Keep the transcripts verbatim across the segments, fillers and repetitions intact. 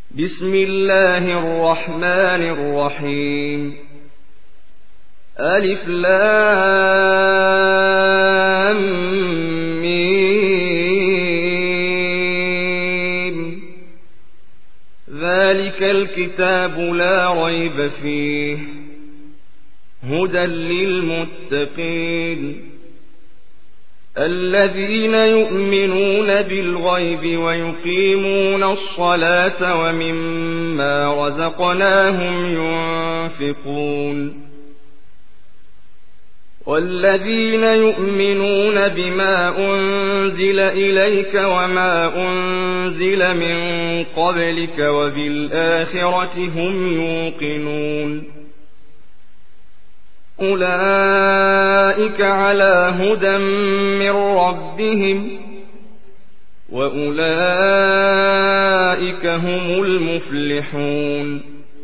بسم الله الرحمن الرحيم. ألف لام ميم. ذلك الكتاب لا ريب فيه هدى للمتقين الذين يؤمنون بالغيب ويقيمون الصلاة ومما رزقناهم ينفقون والذين يؤمنون بما أنزل إليك وما أنزل من قبلك وبالآخرة هم يوقنون أولئك على هدى من ربهم وأولئك هم المفلحون.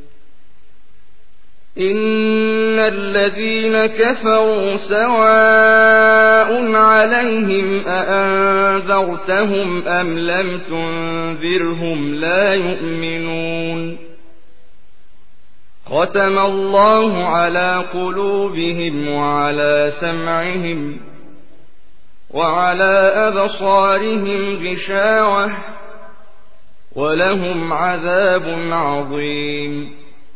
إن الذين كفروا سواء عليهم أأنذرتهم أم لم تنذرهم لا يؤمنون. ختم الله على قلوبهم وعلى سمعهم وعلى أبصارهم غشاوة ولهم عذاب عظيم.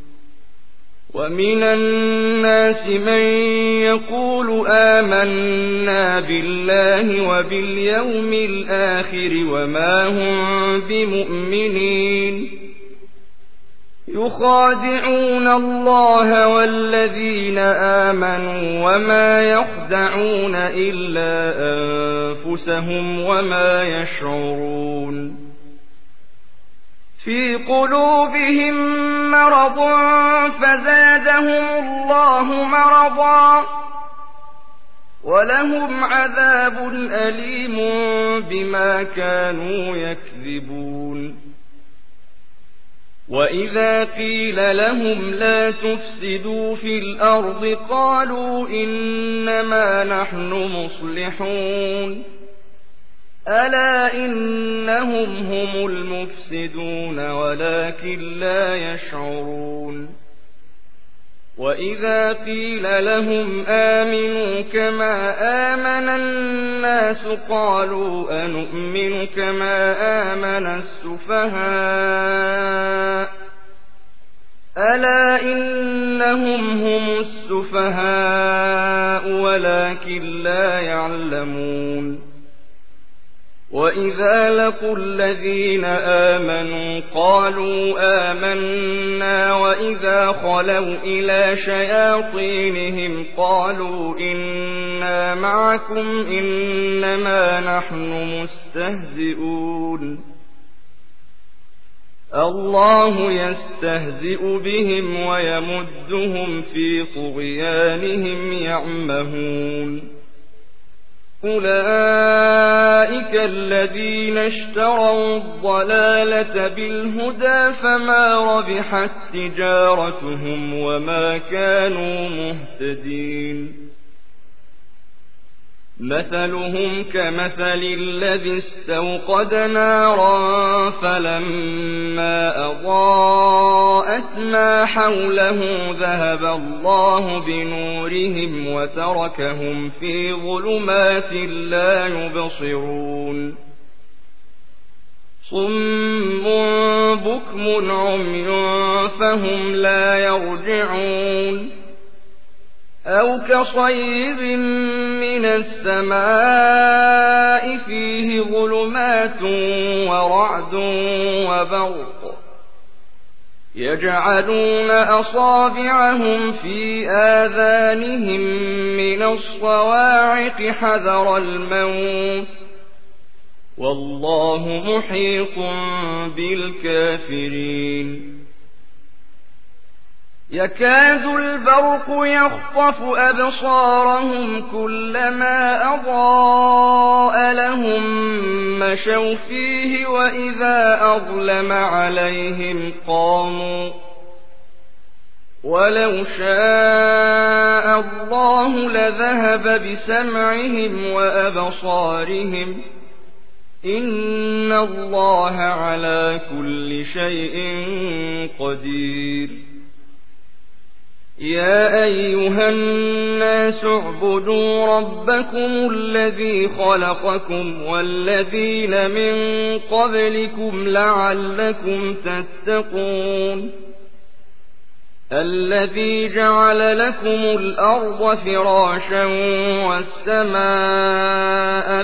ومن الناس من يقول آمنا بالله وباليوم الآخر وما هم بمؤمنين يخادعون الله والذين آمنوا وما يخدعون إلا أنفسهم وما يشعرون. في قلوبهم مرض فزادهم الله مرضا ولهم عذاب أليم بما كانوا يكذبون. وإذا قيل لهم لا تفسدوا في الأرض قالوا إنما نحن مصلحون ألا إنهم هم المفسدون ولكن لا يشعرون. وإذا قيل لهم آمنوا كما آمن الناس قالوا أنؤمن كما آمن السفهاء ألا إنهم هم السفهاء ولكن لا يعلمون. وإذا لقوا الذين آمنوا قالوا آمنا وإذا خلوا إلى شياطينهم قالوا إنا معكم إنما نحن مستهزئون الله يستهزئ بهم ويمدهم في طغيانهم يعمهون. أولئك الذين اشتروا الضلالة بالهدى فما ربحت تجارتهم وما كانوا مهتدين. مثلهم كمثل الذي استوقد نارا فلما أضاءت ما حوله ذهب الله بنورهم وتركهم في ظلمات لا يبصرون. صم بكم عمي فهم لا يرجعون. أو كصيب من السماء فيه ظلمات ورعد وبرق يجعلون أصابعهم في آذانهم من الصواعق حذر الموت والله محيط بالكافرين. يكاد البرق يخطف أبصارهم كلما أضاء لهم مشوا فيه وإذا أظلم عليهم قاموا ولو شاء الله لذهب بسمعهم وأبصارهم إن الله على كل شيء قدير يا أيها الناس اعبدوا ربكم الذي خلقكم والذين من قبلكم لعلكم تتقون الذي جعل لكم الأرض فراشا والسماء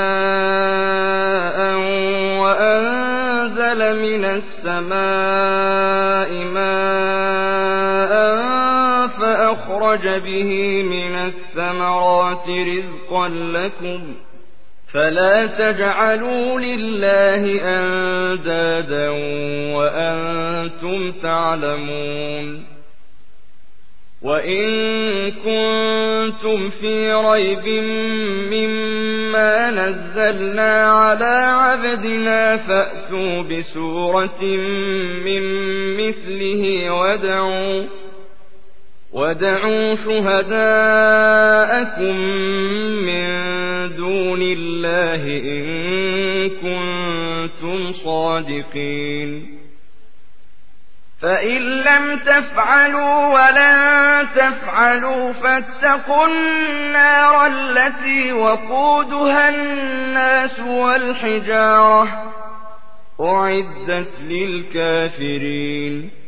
بناء وأنزل من السماء ماء فأخرج به من الثمرات رزقا لكم فلا تجعلوا لله أندادا وأنتم تعلمون وإن كنتم في ريب مما نزلنا على عبدنا فأتوا بسورة من مثله ودعوا ودعوا شهداءكم من دون الله إن كنتم صادقين فإن لم تفعلوا ولن تفعلوا فاتقوا النار التي وقودها الناس والحجارة أعدت للكافرين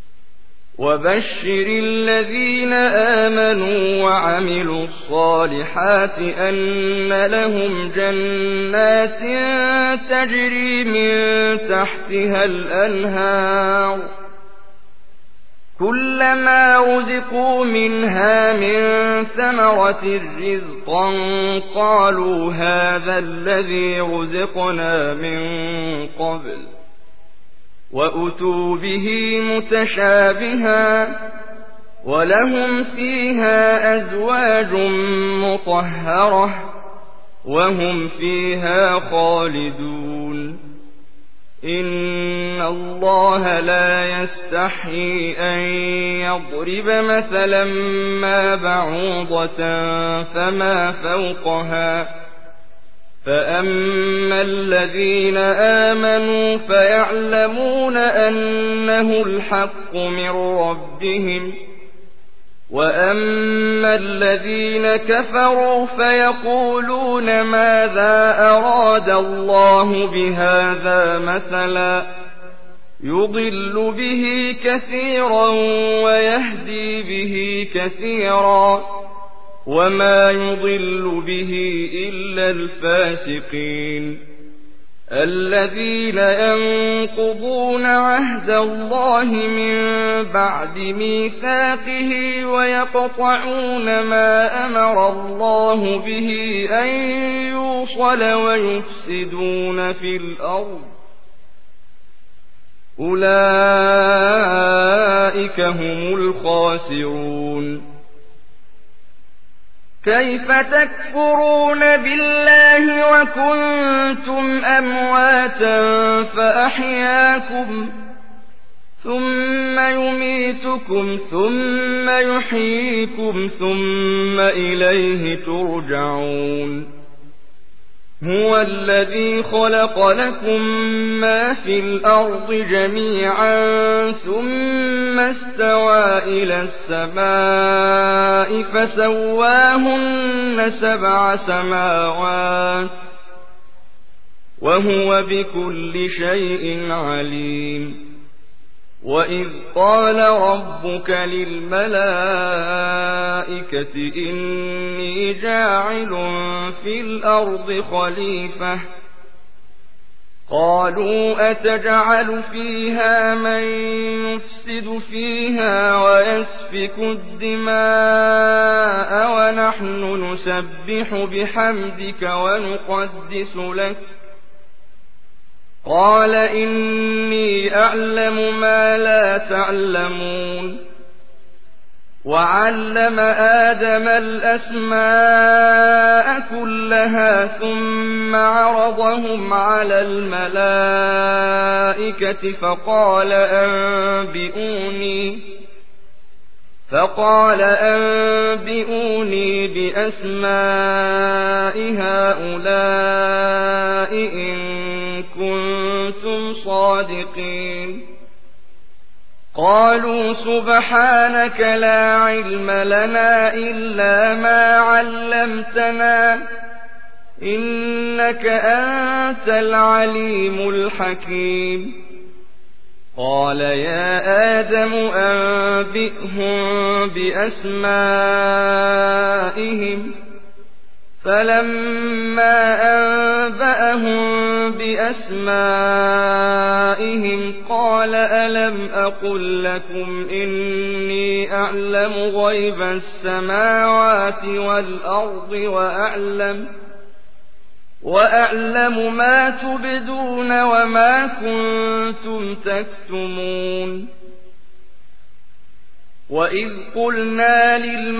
وبشر الذين آمنوا وعملوا الصالحات أن لهم جنات تجري من تحتها الأنهار كلما رزقوا منها من ثمرة رزقا قالوا هذا الذي رزقنا من قبل وأتوا به متشابها ولهم فيها أزواج مطهرة وهم فيها خالدون إن الله لا يستحيي أن يضرب مثلا ما بعوضة فما فوقها فأما الذين آمنوا فيعلمون أنه الحق من ربهم وأما الذين كفروا فيقولون ماذا أراد الله بهذا مثلا يضل به كثيرا ويهدي به كثيرا وما يضل به إلا الفاسقين الذين ينقضون عهد الله من بعد ميثاقه ويقطعون ما أمر الله به أن يوصل ويفسدون في الأرض أولئك هم الخاسرون كيف تكفرون بالله وكنتم أمواتا فأحياكم ثم يميتكم ثم يحييكم ثم إليه ترجعون هو الذي خلق لكم ما في الأرض جميعا ثم استوى إلى السماء فسواهن سبع سماوات وهو بكل شيء عليم وإذ قال ربك للملائكة إني جاعل في الأرض خليفة قالوا أتجعل فيها من يفسد فيها ويسفك الدماء ونحن نسبح بحمدك ونقدس لك قال إني أعلم ما لا تعلمون وعلم آدم الأسماء كلها ثم عرضهم على الملائكة فقال أنبئوني فقال أنبئوني بأسماء هؤلاء إن كنتم صادقين قالوا سبحانك لا علم لنا إلا ما علمتنا إنك أنت العليم الحكيم قال يا آدم أنبئهم بأسمائهم فلما أنبأهم بأسمائهم قال ألم أقل لكم إني أعلم غيب السماوات والأرض وأعلم وأعلم ما تبدون وما كنتم تكتمون وإذ قلنا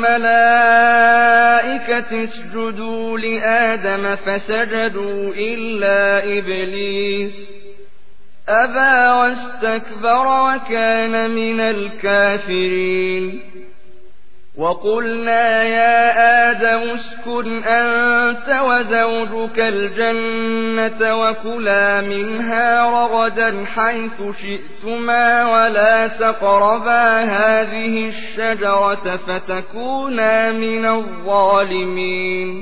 للملائكة اسجدوا لآدم فسجدوا إلا إبليس أبى واستكبر وكان من الكافرين وقلنا يا آدم اسكن أنت وزوجك الجنة وكلا منها رغدا حيث شئتما ولا تقربا هذه الشجرة فتكونا من الظالمين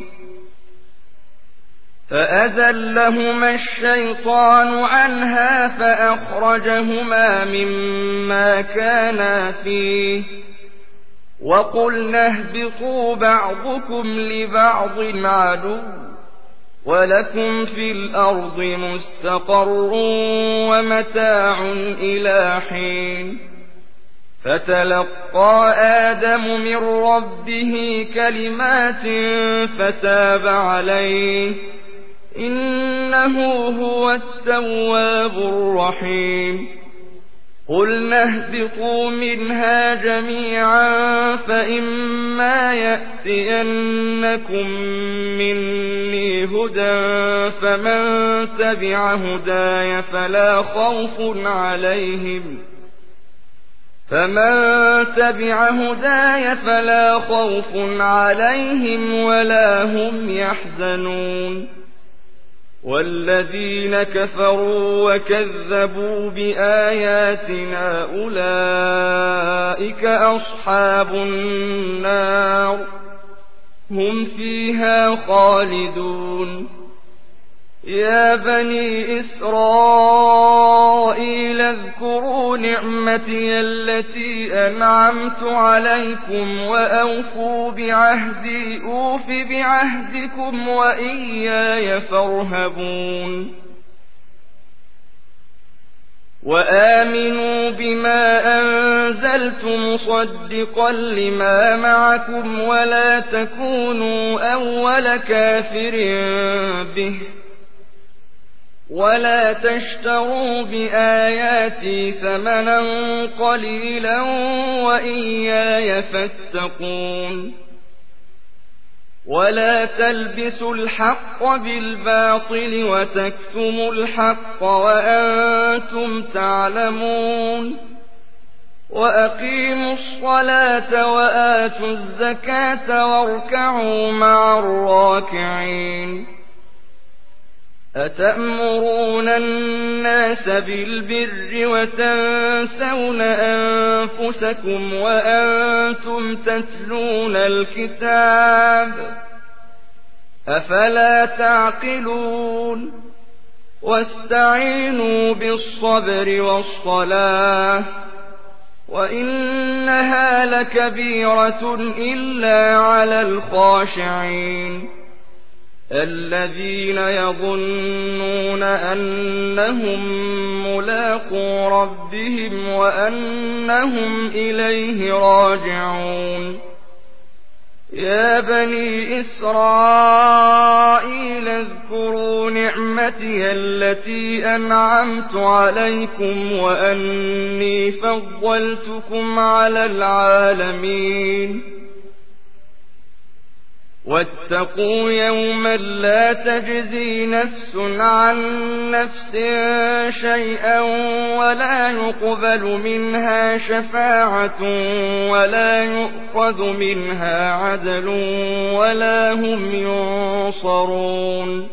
فأزلهما الشيطان عنها فأخرجهما مما كانا فيه وقلنا اهبطوا بعضكم لبعض عدو ولكم في الأرض مستقر ومتاع إلى حين فتلقى آدم من ربه كلمات فتاب عليه إنه هو التواب الرحيم قلنا اهبطوا منها جميعا فإما يأتينكم مني هدى فمن تبع هداي فلا خوف عليهم فمن تبع هداي فلا خوف عليهم ولا هم يحزنون والذين كفروا وكذبوا بآياتنا أولئك أصحاب النار هم فيها خالدون يا بني إسرائيل اذكروا نعمتي التي أنعمت عليكم وأوفوا بعهدي أوف بعهدكم وإياي فارهبون وآمنوا بما أنزلت مصدقا لما معكم ولا تكونوا أول كافر به ولا تشتروا بآياتي ثمنا قليلا وإياي فاتقون ولا تلبسوا الحق بالباطل وتكتموا الحق وأنتم تعلمون وأقيموا الصلاة وآتوا الزكاة واركعوا مع الراكعين أتأمرون الناس بالبر وتنسون أنفسكم وأنتم تتلون الكتاب أفلا تعقلون واستعينوا بالصبر والصلاة وإنها لكبيرة إلا على الخاشعين الذين يظنون أنهم ملاقو ربهم وأنهم إليه راجعون يا بني إسرائيل اذكروا نعمتي التي أنعمت عليكم وأني فضلتكم على العالمين واتقوا يوما لا تجزي نفس عن نفس شيئا ولا يقبل منها شفاعة ولا يؤخذ منها عدل ولا هم ينصرون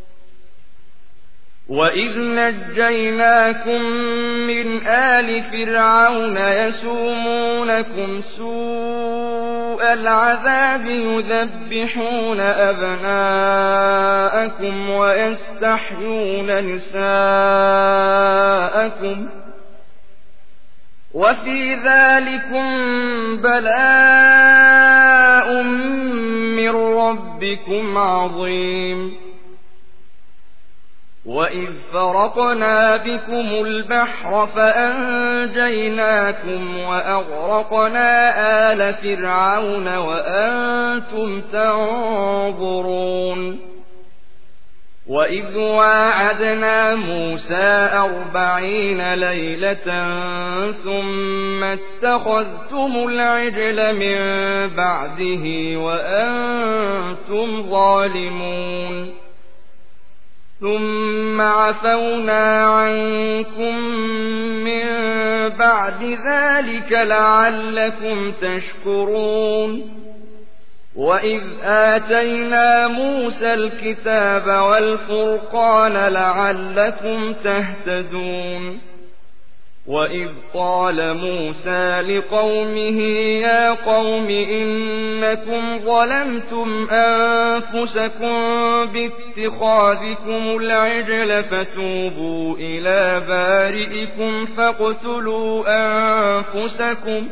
وإذ نجيناكم من آل فرعون يسومونكم سوء العذاب يذبحون أبناءكم ويستحيون نساءكم وفي ذلكم بلاء من ربكم عظيم وإذ فرقنا بكم البحر فأنجيناكم وأغرقنا آل فرعون وأنتم تنظرون وإذ واعدنا موسى أربعين ليلة ثم اتخذتم العجل من بعده وأنتم ظالمون ثم عفونا عنكم من بعد ذلك لعلكم تشكرون وإذ آتينا موسى الكتاب والفرقان لعلكم تهتدون وإذ قال موسى لقومه يا قوم إنكم ظلمتم أنفسكم باتخاذكم العجل فتوبوا إلى بارئكم فاقتلوا أنفسكم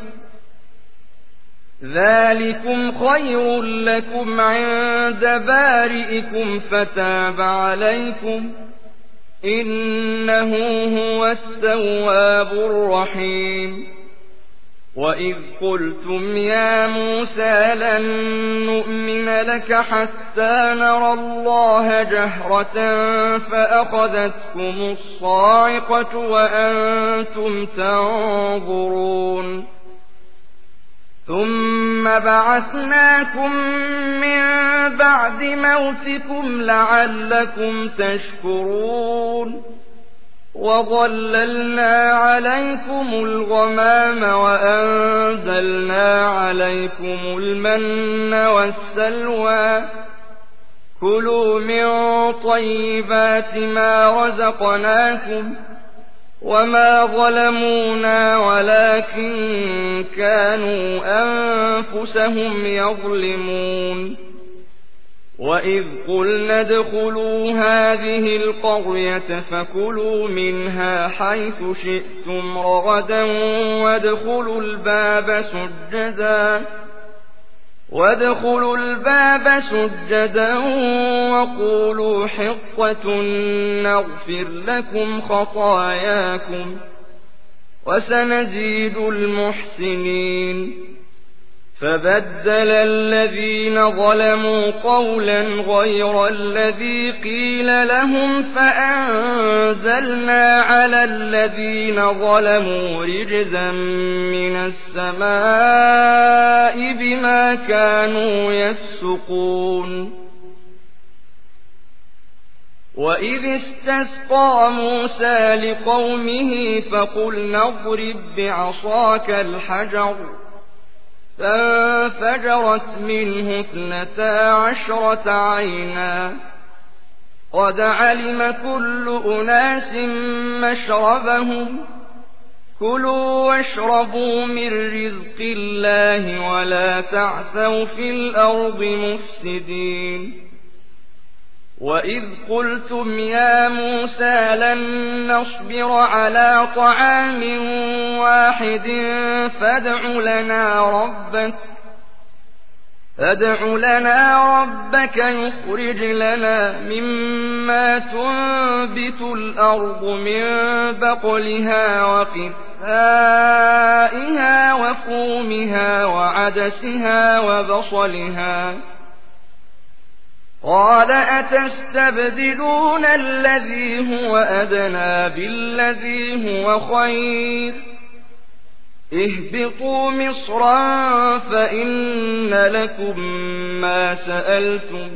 ذلكم خير لكم عند بارئكم فتاب عليكم إنه هو التواب الرحيم وإذ قلتم يا موسى لن نؤمن لك حتى نرى الله جهرة فأخذتكم الصاعقة وأنتم تنظرون ثم بعثناكم من بعد موتكم لعلكم تشكرون وظللنا عليكم الغمام وأنزلنا عليكم المن والسلوى كلوا من طيبات ما رزقناكم وما ظلمونا ولكن كانوا أنفسهم يظلمون وإذ قلنا ادخلوا هذه القرية فكلوا منها حيث شئتم رغدا وادخلوا الباب سجدا وادخلوا الباب سجدا وقولوا حطة نغفر لكم خطاياكم وسنزيد المحسنين فبدل الذين ظلموا قولا غير الذي قيل لهم فأنزلنا على الذين ظلموا رجزا من السماء بما كانوا يفسقون وإذ استسقى موسى لقومه فقلنا اضرب بعصاك الحجر فانفجرت منه اثنتا عشرة عينا قد علم كل أناس مشربهم كلوا واشربوا من رزق الله ولا تعثوا في الأرض مفسدين وإذ قلتم يا موسى لن نصبر على طعام واحد فادع لنا ربك فادع لنا ربك يخرج لنا مما تنبت الأرض من بقلها وقثائها وفومها وعدسها وبصلها قال أتستبدلون الذي هو أدنى بالذي هو خير اهبطوا مصرا فإن لكم ما سألتم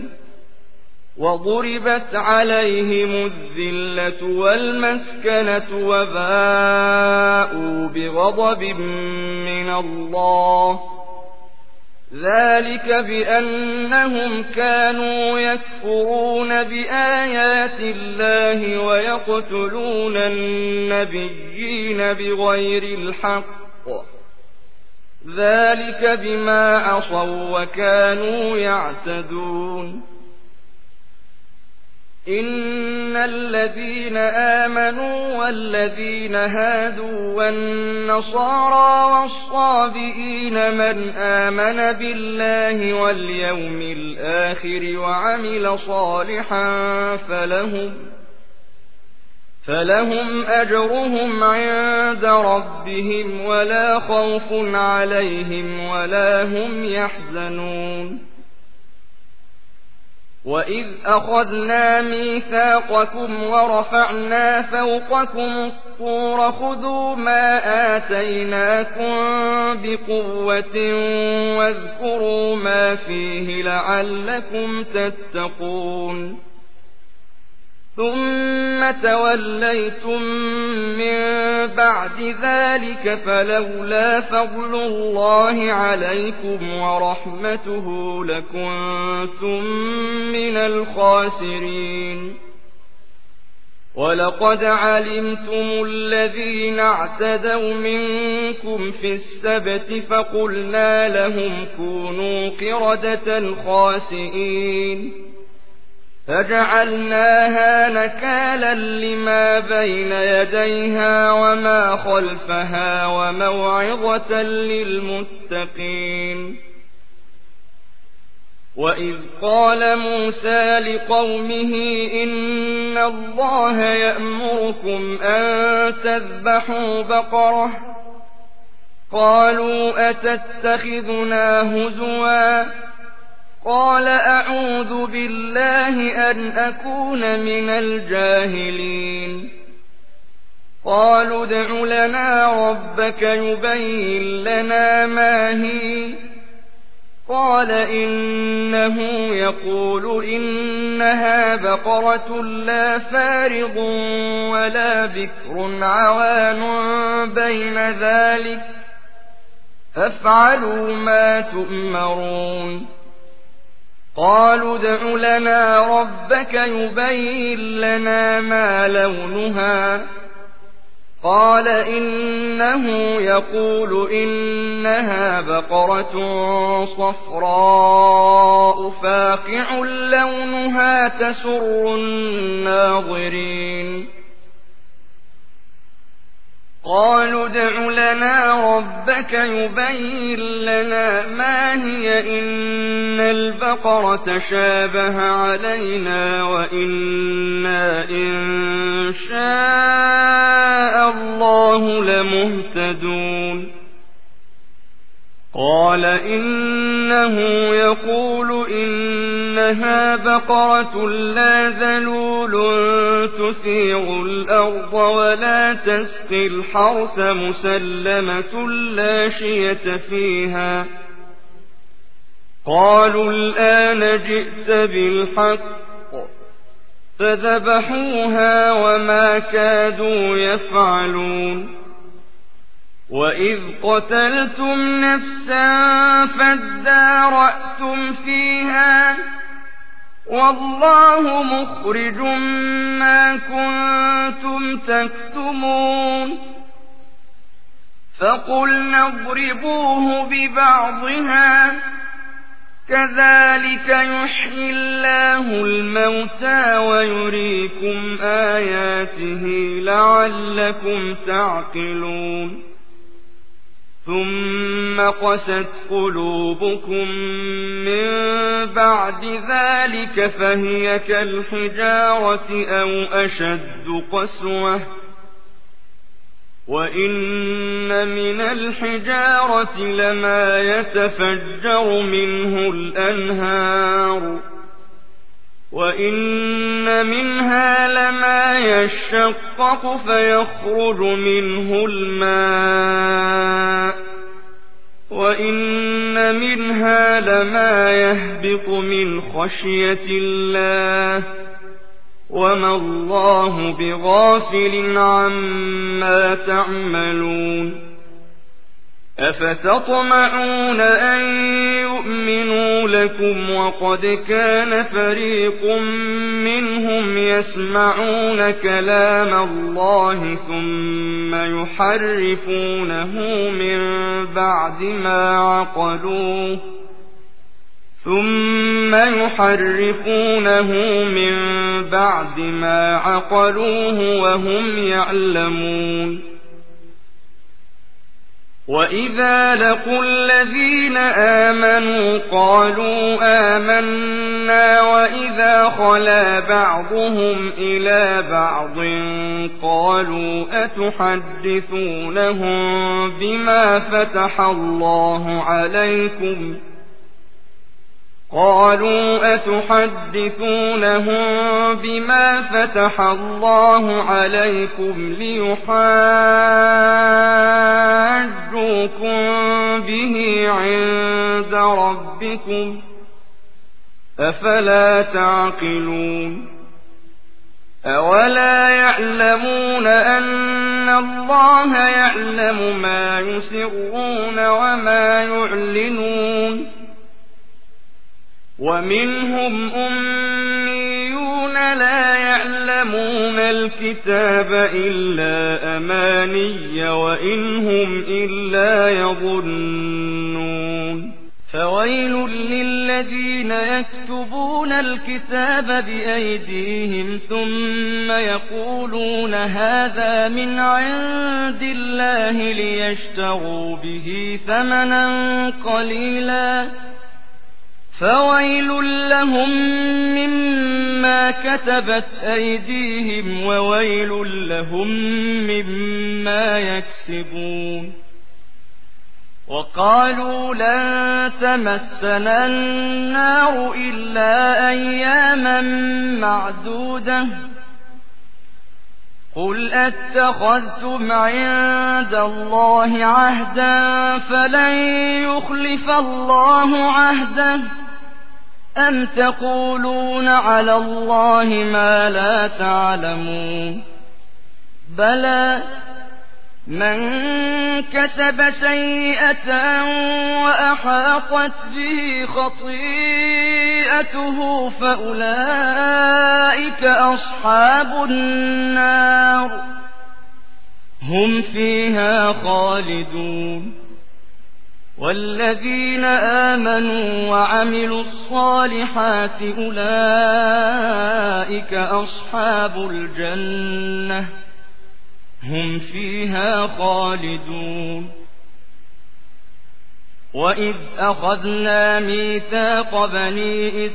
وضربت عليهم الذلة والمسكنة وباءوا بغضب من الله ذلك بأنهم كانوا يكفرون بآيات الله ويقتلون النبيين بغير الحق ذلك بما عصوا وكانوا يعتدون إن الذين آمنوا والذين هادوا والنصارى والصابئين من آمن بالله واليوم الآخر وعمل صالحا فلهم فلهم أجرهم عند ربهم ولا خوف عليهم ولا هم يحزنون وإذ أخذنا ميثاقكم ورفعنا فوقكم الطور خذوا ما آتيناكم بقوة واذكروا ما فيه لعلكم تتقون ثم توليتم من بعد ذلك فلولا فضل الله عليكم ورحمته لكنتم من الخاسرين ولقد علمتم الذين اعتدوا منكم في السبت فقلنا لهم كونوا قردة خاسئين فجعلناها نكالا لما بين يديها وما خلفها وموعظة للمتقين وإذ قال موسى لقومه إن الله يأمركم أن تذبحوا بقرة قالوا أتتخذنا هزوا قال أعوذ بالله أن أكون من الجاهلين قالوا ادع لنا ربك يبين لنا ما هي قال إنه يقول إنها بقرة لا فارض ولا بكر عوان بين ذلك فافعلوا ما تؤمرون قالوا ادع لنا ربك يبين لنا ما لونها قال إنه يقول إنها بقرة صفراء فاقع لونها تسر الناظرين قالوا ادع لنا ربك يبين لنا ما هي إن البقرة شابه علينا وإنا إن شاء الله لمهتدون قال إنه يقول إنها بقرة لا ذلول تثير الأرض ولا تسقي الحرث مسلمة لا شية فيها قالوا الآن جئت بالحق فذبحوها وما كادوا يفعلون وإذ قتلتم نفسا فادارأتم فيها والله مخرج ما كنتم تكتمون فقلنا اضربوه ببعضها كذلك يحيي الله الموتى ويريكم آياته لعلكم تعقلون ثم قست قلوبكم من بعد ذلك فهي كالحجارة أو أشد قسوة وإن من الحجارة لما يتفجر منه الأنهار وإن منها لما يشقق فيخرج منه الماء وإن منها لما يهبط من خشية الله وما الله بغافل عما تعملون أفتطمعون أن يؤمنوا لكم وقد كان فريق منهم يسمعون كلام الله ثم يحرفونه من بعد ما عقلوه ثم يحرفونه من بعد ما عقلوه وهم يعلمون وإذا لقوا الذين آمنوا قالوا آمنا وإذا خلا بعضهم إلى بعض قالوا أتحدثونهم بما فتح الله عليكم قالوا أتحدثونهم بما فتح الله عليكم ليحاجوكم به عند ربكم أفلا تعقلون أولا يعلمون أن الله يعلم ما يسرون وما يعلنون ومنهم أميون لا يعلمون الكتاب إلا أماني وإن هم إلا يظنون فويل للذين يكتبون الكتاب بأيديهم ثم يقولون هذا من عند الله ليشتروا به ثمنا قليلا فويل لهم مما كتبت أيديهم وويل لهم مما يكسبون وقالوا لن تمسنا النار إلا أياما معدودة قل أتخذتم عند الله عهدا فلن يخلف الله عهده أم تقولون على الله ما لا تعلمون بلى من كسب سيئة وأحاطت به خطيئته فأولئك أصحاب النار هم فيها خالدون والذين آمنوا وعملوا الصالحات أولئك أصحاب الجنة هم فيها خالدون وإذ أخذنا ميثاق بني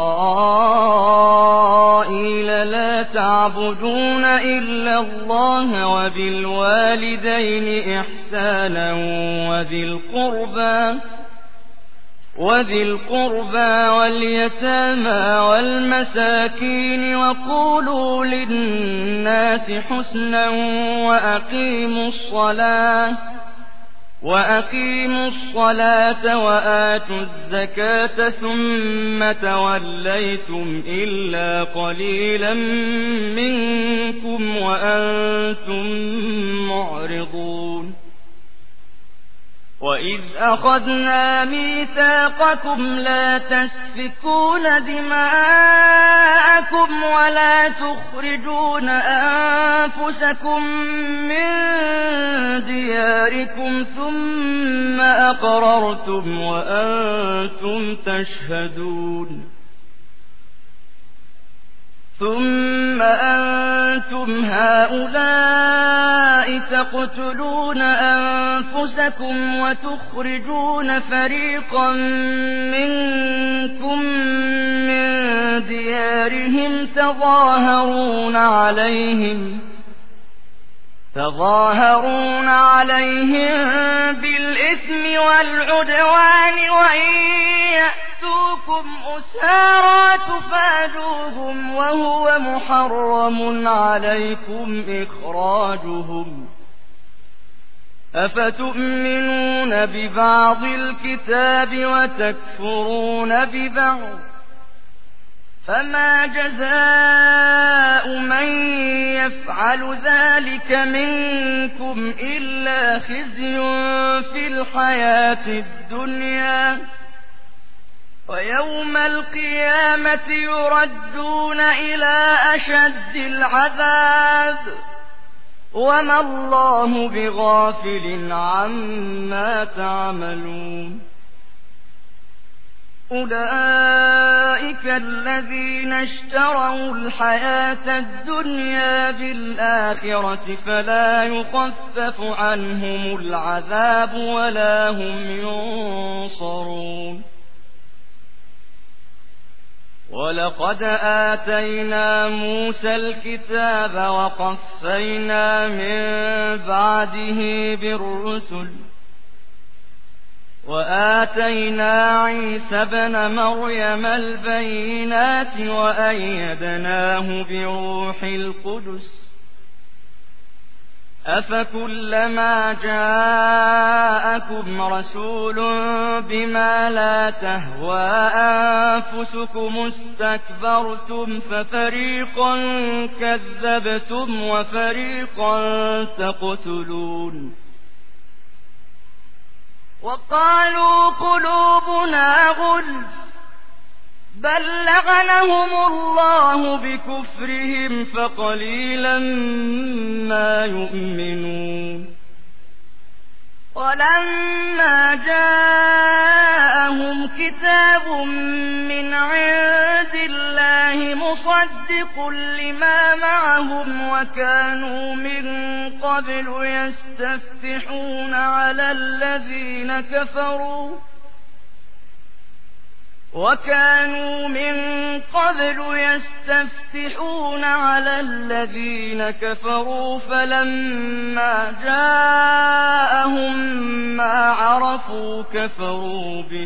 إسرائيل لا تعبدون إلا الله وبالوالدين إحسانا وذي القربى وذي القربى واليتامى والمساكين وقولوا للناس حسنا وأقيموا الصلاة وأقيموا الصلاة وآتوا الزكاة ثم توليتم إلا قليلا منكم وأنتم معرضون وإذ أخذنا ميثاقكم لا تسفكون دماءكم ولا تخرجون أنفسكم من دياركم ثم أقررتم وأنتم تشهدون ثم أنتم هؤلاء تقتلون أنفسكم وتخرجون فريقا منكم من ديارهم تظاهرون عليهم تظاهرون عليهم بالإثم والعدوان وإن يأتوكم أسارى تفادوهم وهو محرم عليكم إخراجهم أفتؤمنون ببعض الكتاب وتكفرون ببعض فما جزاء من يفعل ذلك منكم إلا خزي في الحياة الدنيا ويوم القيامة يردون إلى أشد العذاب وما الله بغافل عما تعملون أولئك الذين اشتروا الحياة الدنيا بالآخرة فلا يخفف عنهم العذاب ولا هم ينصرون ولقد آتينا موسى الكتاب وقفينا من بعده بالرسل وآتينا عيسى ابن مريم البينات وأيدناه بروح القدس أفكلما جاءكم رسول بما لا تهوى أنفسكم استكبرتم ففريقا كذبتم وفريقا تقتلون وقالوا قلوبنا غلف بل لعنهم الله بكفرهم فقليلا ما يؤمنون ولما جاءهم كتاب من عند الله مصدق لما معهم وكانوا من قبل يستفتحون على الذين كفروا وكانوا من قبل يستفتحون على الذين كفروا فلما جاءهم ما عرفوا كفروا به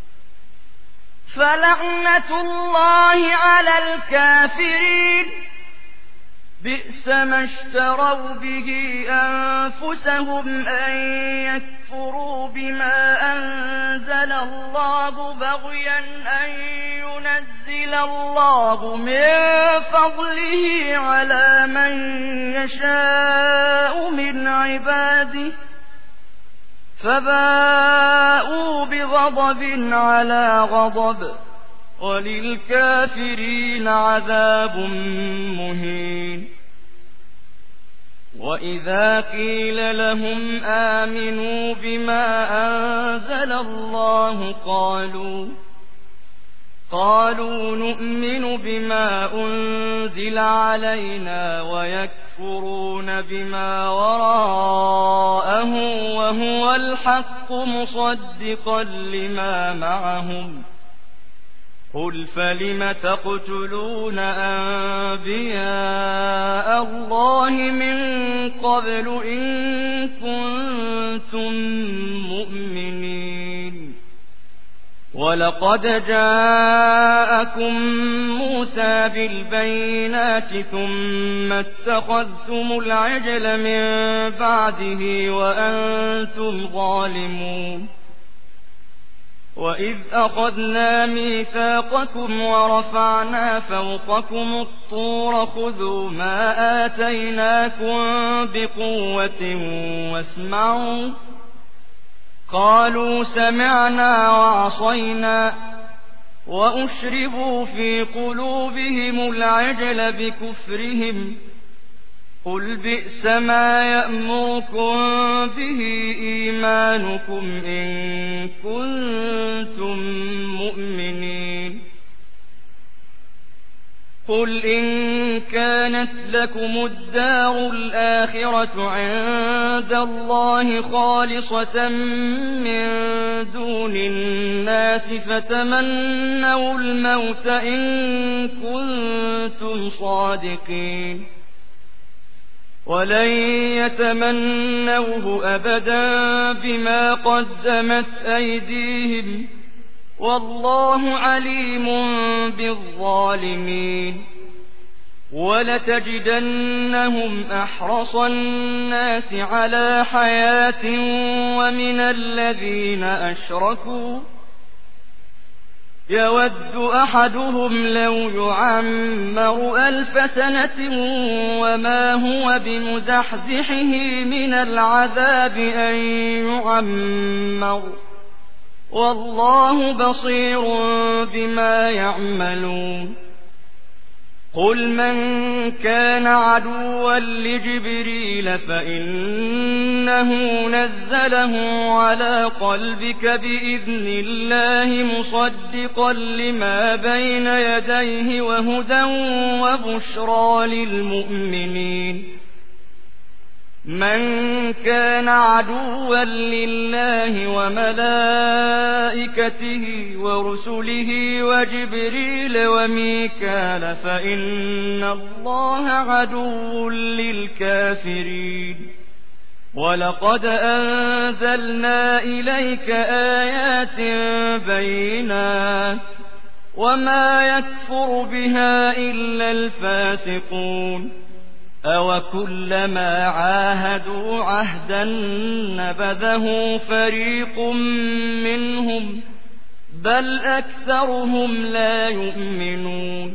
فلعنة الله على الكافرين بئس ما اشتروا به أنفسهم أن يكفروا بما أنزل الله بغيا أن ينزل الله من فضله على من يشاء من عباده فباءوا بغضب على غضب وللكافرين عذاب مهين وإذا قيل لهم آمنوا بما أنزل الله قالوا قالوا نؤمن بما أنزل علينا ويكفرون بما وراءه وهو الحق مصدقا لما معهم قل فلم تقتلون أنبياء الله من قبل إن كنتم مؤمنين ولقد جاءكم موسى بالبينات ثم اتخذتم العجل من بعده وأنتم ظالمون وإذ أخذنا ميثاقكم ورفعنا فوقكم الطور خذوا ما آتيناكم بقوة واسمعوا قالوا سمعنا وعصينا وأشربوا في قلوبهم العجل بكفرهم قل بئس ما يأمركم به إيمانكم إن كنتم مؤمنين قل إن كانت لكم الدار الآخرة عند الله خالصة من دون الناس فتمنوا الموت إن كنتم صادقين ولن يتمنوه أبدا بما قدمت أيديهم والله عليم بالظالمين وَلَتَجِدَنَّهُمْ أَحْرَصَ النَّاسِ عَلَىٰ حَيَاةٍ وَمِنَ الَّذِينَ أَشْرَكُوا يَوَدُّ أَحَدُهُمْ لَوْ يُعَمَّرُ أَلْفَ سَنَةٍ وَمَا هُوَ بِمُزَحْزِحِهِ مِنَ الْعَذَابِ أَن يُعَمَّرَ ۗ وَاللَّهُ بَصِيرٌ بِمَا يَعْمَلُونَ قُلْ مَن كَانَ عَدُوًّا لِّجِبْرِيلَ فَإِنَّهُ نَزَّلَهُ عَلَىٰ قَلْبِكَ بِإِذْنِ اللَّهِ مُصَدِّقًا لِّمَا بَيْنَ يَدَيْهِ وَهُدًى وَبُشْرَىٰ لِلْمُؤْمِنِينَ مَن كَانَ عَدُوًّا لِّلَّهِ وَمَلَائِكَتِهِ وَرُسُلِهِ وَجِبْرِيلَ وَمِيكَالَ فَإِنَّ اللَّهَ عَدُوٌّ لِّلْكَافِرِينَ وَلَقَدْ أَنزَلْنَا إِلَيْكَ آيَاتٍ بَيِّنَاتٍ وَمَا يَكْفُرُ بِهَا إِلَّا الْفَاسِقُونَ أَوَكُلَّمَا عَاهَدُوا عَهْدًا نَّبَذَهُ فَرِيقٌ مِّنْهُم بَلْ أَكْثَرُهُمْ لَا يُؤْمِنُونَ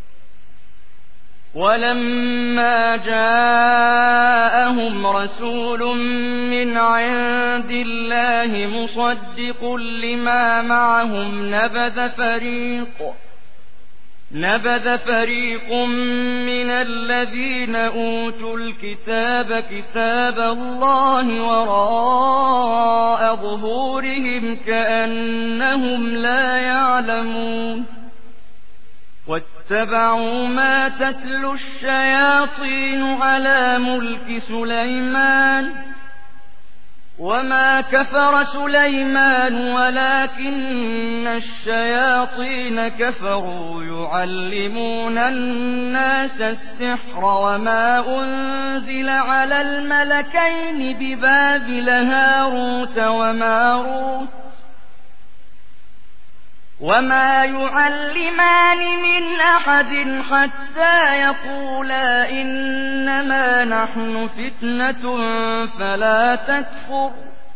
وَلَمَّا جَاءَهُمْ رَسُولٌ مِّنْ عِندِ اللَّهِ مُصَدِّقٌ لِّمَا مَعَهُمْ نَبَذَ فَرِيقٌ نبذ فريق من الذين أوتوا الكتاب كتاب الله وراء ظهورهم كأنهم لا يعلمون واتبعوا ما تتلو الشياطين على ملك سليمان وما كفر سليمان ولكن الشياطين كفروا يعلمون الناس السحر وما أنزل على الملكين ببابل هاروت وماروت وما يعلمان من أحد حتى يقولا إنما نحن فتنة فلا تكفر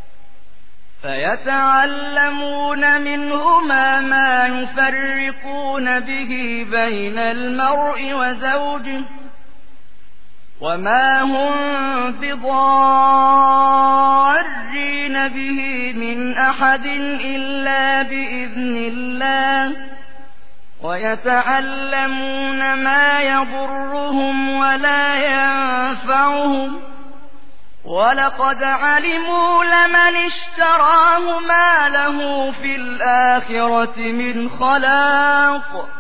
فيتعلمون منهما ما يفرقون به بين المرء وزوجه وما هم بضارين به من أحد إلا بإذن الله ويتعلمون ما يضرهم ولا ينفعهم ولقد علموا لمن اشتراه ما له في الآخرة من خلاق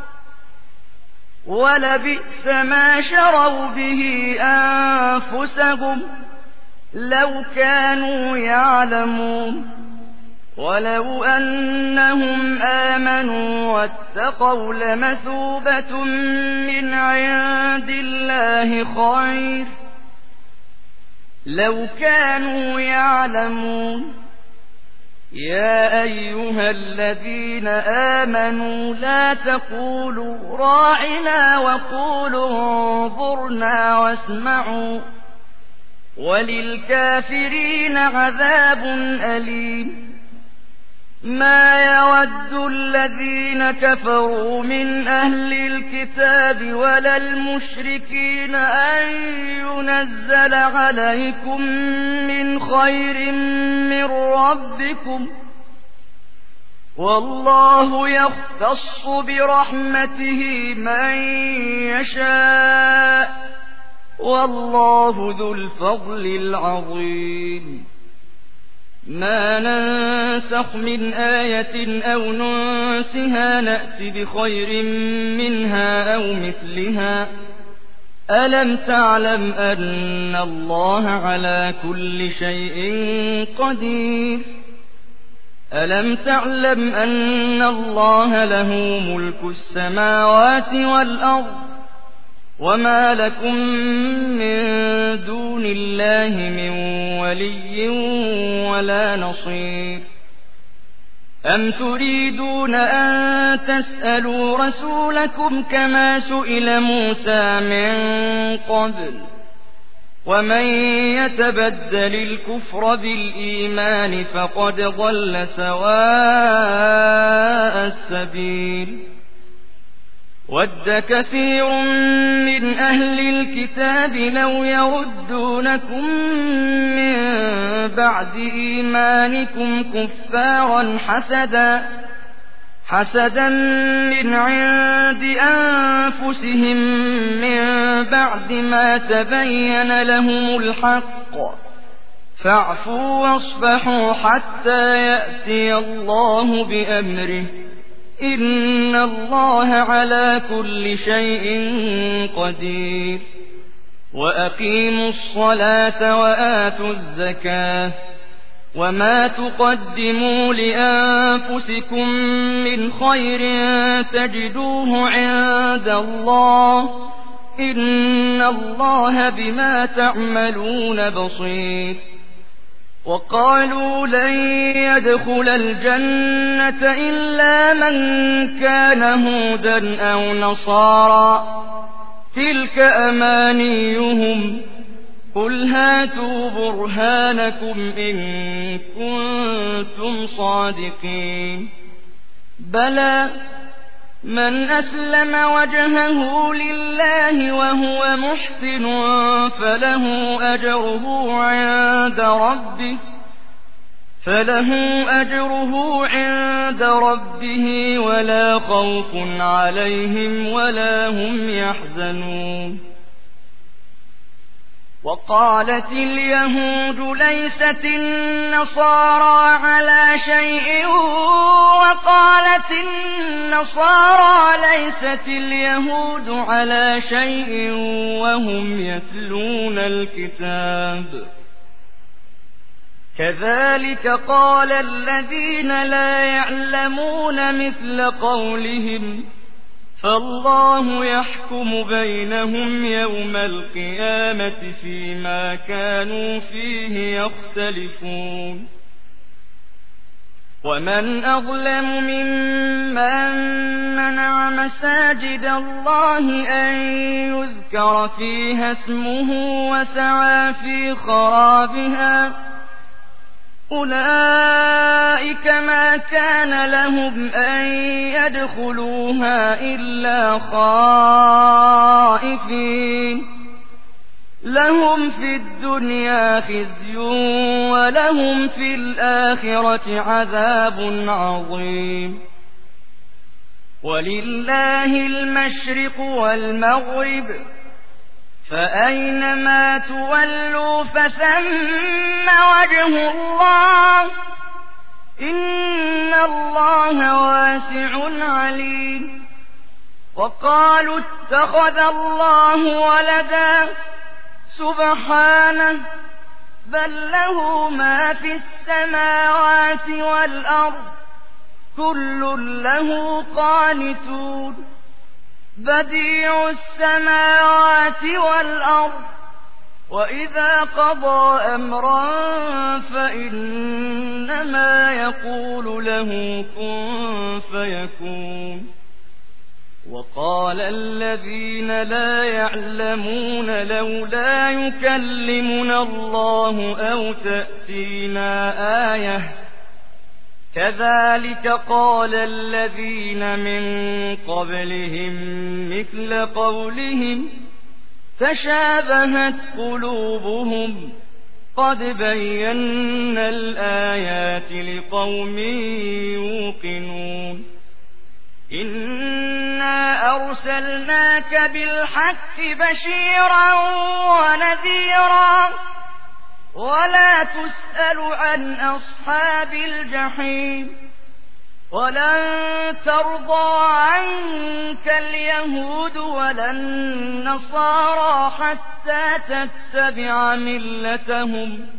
ولبئس ما شروا به أنفسهم لو كانوا يعلمون ولو أنهم آمنوا واتقوا لمثوبة من عند الله خير لو كانوا يعلمون يا أيها الذين آمنوا لا تقولوا راعنا وقولوا انظرنا واسمعوا وللكافرين عذاب أليم ما يود الذين كفروا من أهل الكتاب ولا المشركين أن ينزل عليكم من خير من ربكم والله يختص برحمته من يشاء والله ذو الفضل العظيم ما ننسخ من آية أو ننسها نأت بخير منها أو مثلها ألم تعلم أن الله على كل شيء قدير ألم تعلم أن الله له ملك السماوات والأرض وما لكم من دون الله من ولي ولا نصير أَمْ تُرِيدُونَ أَن تَسْأَلُوا رَسُولَكُمْ كَمَا سُئِلَ مُوسَىٰ مِن قَبْلُ ۗ وَمَن يَتَبَدَّلِ الْكُفْرَ بِالْإِيمَانِ فَقَدْ ضَلَّ سَوَاءَ السَّبِيلِ وَدَّ كَثِيرٌ مِّنْ أَهْلِ الْكِتَابِ لَوْ يَرُدُّونَكُم مِّن بَعْدِ إِيمَانِكُمْ كُفَّارًا حَسَدًا حَسَدًا مِّنْ عِندِ أَنفُسِهِم مِّن بَعْدِ مَا تَبَيَّنَ لَهُمُ الْحَقُّ ۖ فَاعْفُوا وَاصْفَحُوا حَتَّىٰ يَأْتِيَ اللَّهُ بِأَمْرِهِ ۗ إِنَّ اللَّهَ عَلَىٰ كُلِّ شَيْءٍ قَدِيرٌ وَأَقِيمُوا الصَّلَاةَ وَآتُوا الزَّكَاةَ وَمَا تُقَدِّمُوا لِأَنفُسِكُم مِّنْ خَيْرٍ تَجِدُوهُ عِندَ اللَّهِ ۗ إِنَّ اللَّهَ بِمَا تَعْمَلُونَ بَصِيرٌ وَقَالُوا لَن يَدْخُلَ الْجَنَّةَ إِلَّا مَن كَانَ هُودًا أَوْ نَصَارَىٰ ۗ تِلْكَ أَمَانِيُّهُمْ ۗ قُلْ هَاتُوا بُرْهَانَكُمْ إِن كُنتُمْ صَادِقِينَ بَلَىٰ مَنْ أَسْلَمَ وَجْهَهُ لِلَّهِ وَهُوَ مُحْسِنٌ فَلَهُ أَجْرُهُ عِندَ رَبِّهِ فَلَهُ أَجْرُهُ عِندَ رَبِّهِ وَلَا خَوْفٌ عَلَيْهِمْ وَلَا هُمْ يَحْزَنُونَ وَقَالَتِ الْيَهُودُ لَيْسَتِ النَّصَارَىٰ عَلَىٰ شَيْءٍ وَقَالَتِ النَّصَارَىٰ لَيْسَتِ الْيَهُودُ عَلَىٰ شَيْءٍ وَهُمْ يَتْلُونَ الْكِتَابَ ۗ كَذَٰلِكَ قَالَ الَّذِينَ لَا يَعْلَمُونَ مِثْلَ قَوْلِهِمْ ۚ فَاللَّهُ يَحْكُمُ بَيْنَهُمْ يَوْمَ الْقِيَامَةِ فِيمَا كَانُوا فِيهِ يَخْتَلِفُونَ وَمَنْ أَظْلَمُ مِمَّن مَّنَعَ مَسَاجِدَ اللَّهِ أَن يُذْكَرَ فِيهَا اسْمُهُ وَسَعَىٰ فِي خَرَابِهَا ۚ أُولَٰئِكَ مَا كَانَ لَهُمْ أَن يَدْخُلُوهَا إِلَّا خَائِفِينَ ۚ لَهُمْ فِي الدُّنْيَا خِزْيٌ وَلَهُمْ فِي الْآخِرَةِ عَذَابٌ عَظِيمٌ وَلِلَّهِ الْمَشْرِقُ وَالْمَغْرِبُ ۚ فَأَيْنَمَا تُوَلُّوا فَثَمَّ وَجْهُ اللَّهِ ۚ إِنَّ اللَّهَ وَاسِعٌ عَلِيمٌ وَقَالُوا اتَّخَذَ اللَّهُ وَلَدًا ۗ سُبْحَانَهُ ۖ بَل لَّهُ مَا فِي السَّمَاوَاتِ وَالْأَرْضِ ۖ كُلٌّ لَّهُ قَانِتُونَ بَدِيعُ السَّمَاوَاتِ وَالْأَرْضِ ۖ وَإِذَا قَضَىٰ أَمْرًا فَإِنَّمَا يَقُولُ لَهُ كُن فَيَكُونُ وَقَالَ الَّذِينَ لَا يَعْلَمُونَ لَوْلَا يُكَلِّمُنَا اللَّهُ أَوْ تَأْتِينَا آيَةٌ ۗ كَذَٰلِكَ قَالَ الَّذِينَ مِن قَبْلِهِم مِّثْلَ قَوْلِهِمْ ۘ تَشَابَهَتْ قُلُوبُهُمْ ۗ قَدْ بَيَّنَّا الْآيَاتِ لِقَوْمٍ يُوقِنُونَ إِنَّا أَرْسَلْنَاكَ بِالْحَقِّ بَشِيرًا وَنَذِيرًا ۖ وَلَا تُسْأَلُ عَنْ أَصْحَابِ الْجَحِيمِ وَلَن تَرْضَىٰ عَنكَ الْيَهُودُ وَلَا النَّصَارَىٰ حَتَّىٰ تَتَّبِعَ مِلَّتَهُمْ ۗ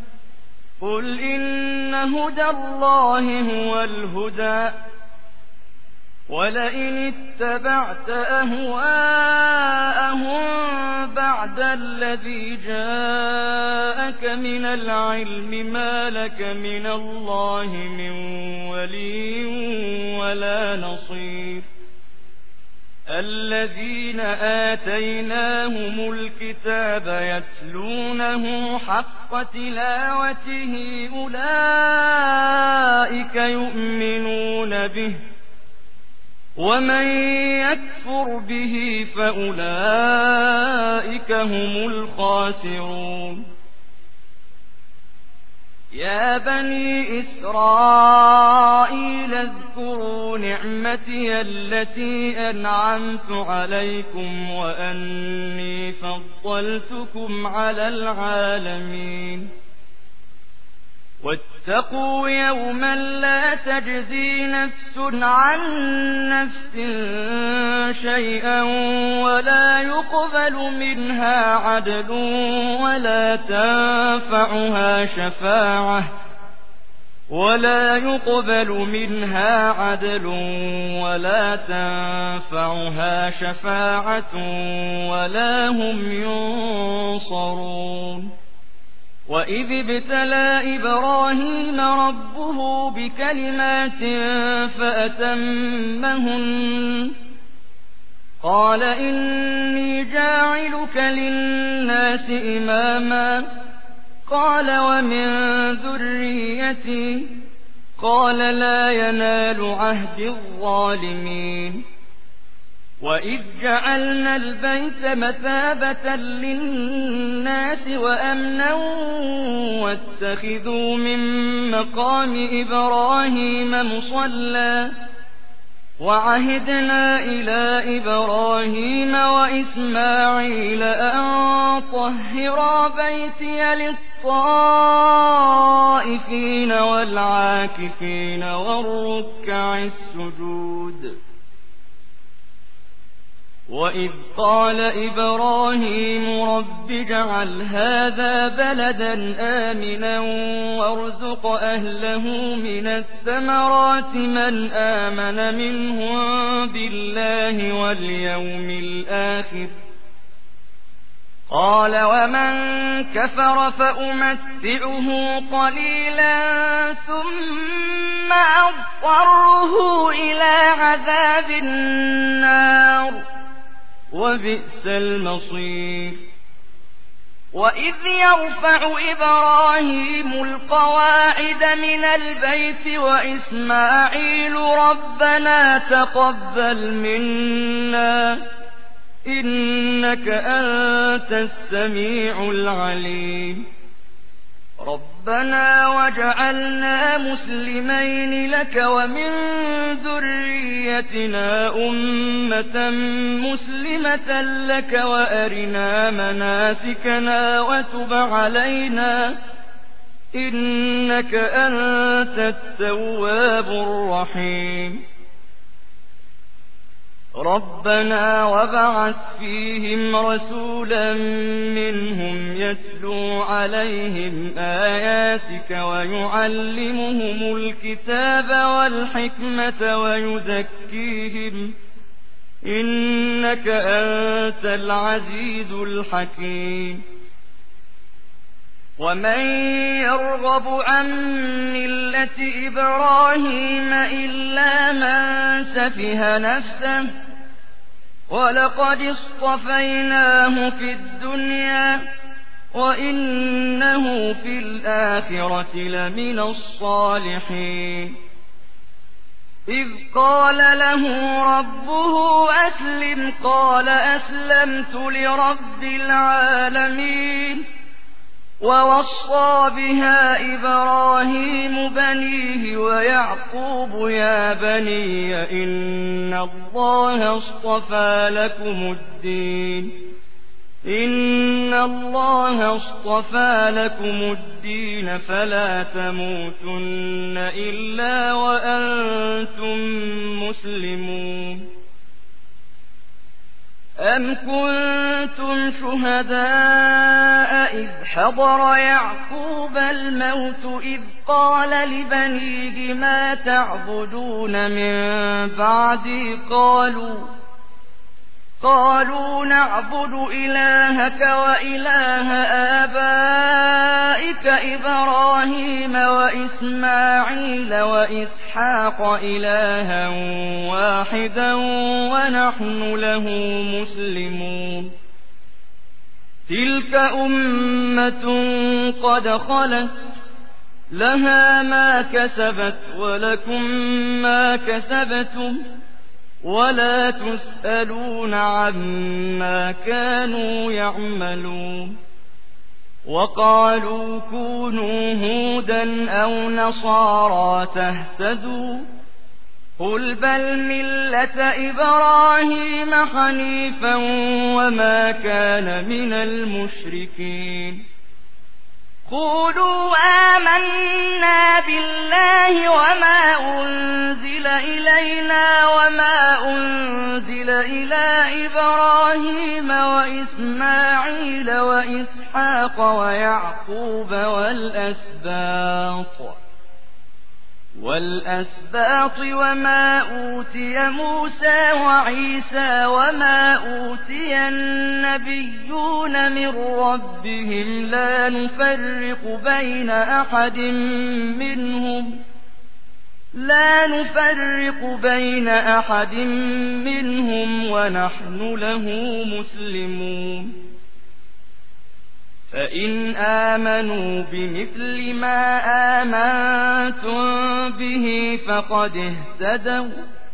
قُلْ إِنَّ هُدَى اللَّهِ هُوَ الْهُدَىٰ ولئن اتبعت أهواءهم بعد الذي جاءك من العلم ما لك من الله من ولي ولا نصير الذين آتيناهم الكتاب يتلونه حق تلاوته أولئك يؤمنون به ومن يكفر به فأولئك هم الخاسرون يا بني إسرائيل اذكروا نعمتي التي أنعمت عليكم وأني فضلتكم على العالمين واتقوا يوما لا تجزي نفس عن نفس شيئا ولا يقبل منها عدل ولا تنفعها شفاعة ولا يقبل منها عدل ولا تنفعها شفاعة ولا هم ينصرون وإذ ابتلى إبراهيم ربه بكلمات فأتمهن قال إني جاعلك للناس إماما قال ومن ذريتي قال لا ينال عهد الظالمين وإذ جعلنا البيت مثابة للناس وأمنا واتخذوا من مقام إبراهيم مصلى وعهدنا إلى إبراهيم وإسماعيل أن طهرا بيتي للطائفين والعاكفين والركع السجود وإذ قال إبراهيم رب اجعل هذا بلدا آمنا وارزق أهله من الثمرات من آمن منهم بالله واليوم الآخر قال ومن كفر فأمتعه قليلا ثم أضطره إلى عذاب النار وبئس المصير وإذ يرفع إبراهيم القواعد من البيت وإسماعيل ربنا تقبل منا إنك أنت السميع العليم ربنا واجعلنا مسلمين لك ومن ذريتنا أمة مسلمة لك وأرنا مناسكنا وتب علينا إنك أنت التواب الرحيم ربنا وابعث فيهم رسولا منهم يتلو عليهم آياتك ويعلمهم الكتاب والحكمة ويزكيهم إنك أنت العزيز الحكيم ومن يرغب عن ملة إبراهيم إلا من سفه نفسه ولقد اصطفيناه في الدنيا وإنه في الآخرة لمن الصالحين إذ قال له ربه أسلم قال أسلمت لرب العالمين ووصى بها إبراهيم بنيه ويعقوب يا بني إن الله اصطفى لكم الدين إن الله اصطفى لكم الدين فلا تموتن إلا وأنتم مسلمون أَمْ كُنتُمْ شُهَدَاءَ إِذْ حَضَرَ يَعْقُوبَ الْمَوْتُ إِذْ قَالَ لِبَنِيهِ مَا تَعْبُدُونَ مِن بَعْدِي قَالُوا قَالُوا نَعْبُدُ إِلَٰهَكَ وَإِلَٰهَ آبَائِكَ إِبْرَاهِيمَ وَإِسْمَاعِيلَ وَإِسْحَاقَ إِلَٰهًا وَاحِدًا وَنَحْنُ لَهُ مُسْلِمُونَ تِلْكَ أُمَّةٌ قَدْ خَلَتْ لَهَا مَا كَسَبَتْ وَلَكُم مَّا كَسَبْتُمْ وَلَا تُسْأَلُونَ عَمَّا كَانُوا يَعْمَلُونَ وَقَالُوا كُونُوا هُودًا أَوْ نَصَارَىٰ تَهْتَدُوا قُلْ بَلْ مِلَّةَ إِبْرَاهِيمَ حَنِيفًا وَمَا كَانَ مِنَ الْمُشْرِكِينَ قُولُوا آمَنَّا بِاللَّهِ وَمَا أُنزِلَ إِلَيْنَا وَمَا أُنزِلَ إِلَىٰ إِبْرَاهِيمَ وَإِسْمَاعِيلَ وَإِسْحَاقَ وَيَعْقُوبَ وَالْأَسْبَاطِ وَالْأَسْبَاطِ وَمَا أُوتِيَ مُوسَىٰ وَعِيسَىٰ وَمَا أُوتِيَ النَّبِيُّونَ مِن رَّبِّهِمْ لَا نُفَرِّقُ بَيْنَ أَحَدٍ مِّنْهُمْ لَا نُفَرِّقُ بَيْنَ أَحَدٍ مِّنْهُمْ وَنَحْنُ لَهُ مُسْلِمُونَ فَإِنْ آمَنُوا بِمِثْلِ مَا آمَنتُم بِهِ فَقَدِ اهْتَدَوا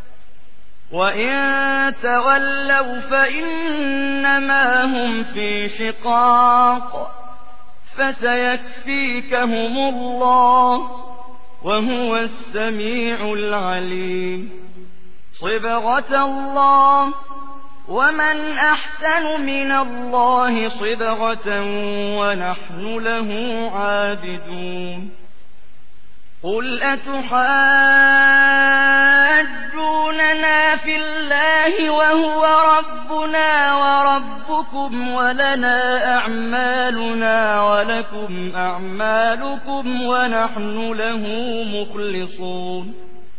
وَإِن تَوَلَّوْا فَإِنَّمَا هُمْ فِي شِقَاقٍ فَسَيَكْفِيكَهُمُ اللَّهُ وَهُوَ السَّمِيعُ الْعَلِيمُ صِبْغَةَ اللَّهِ وَمَنْ أَحْسَنُ مِنَ اللَّهِ صِبْغَةً وَنَحْنُ لَهُ عَابِدُونَ قُلْ أَتُحَاجُّونَنَا فِي اللَّهِ وَهُوَ رَبُّنَا وَرَبُّكُمْ وَلَنَا أَعْمَالُنَا وَلَكُمْ أَعْمَالُكُمْ وَنَحْنُ لَهُ مُخْلِصُونَ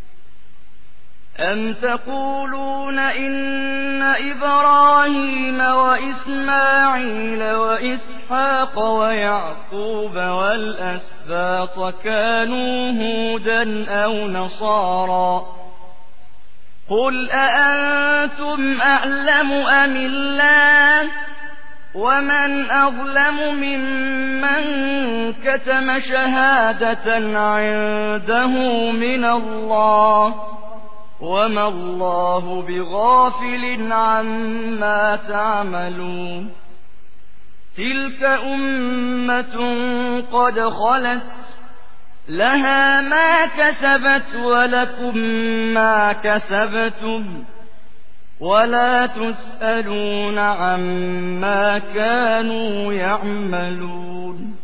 أَمْ تَقُولُونَ إِنَّ إِبْرَاهِيمَ وَإِسْمَاعِيلَ وَإِسْحَاقَ وَيَعْقُوبَ وَالْأَسْبَاطَ كَانُوا هُودًا أَوْ نَصَارَىٰ قُلْ أَأَنتُمْ أَعْلَمُ أَمِ اللَّهُ وَمَنْ أَظْلَمُ مِمَّن كَتَمَ شَهَادَةً عِندَهُ مِنَ اللَّهِ وَمَا اللَّهُ بِغَافِلٍ عَمَّا تَعْمَلُونَ تِلْكَ أُمَّةٌ قَدْ خَلَتْ لَهَا مَا كَسَبَتْ وَلَكُم مَّا كَسَبْتُمْ وَلَا تُسْأَلُونَ عَمَّا كَانُوا يَعْمَلُونَ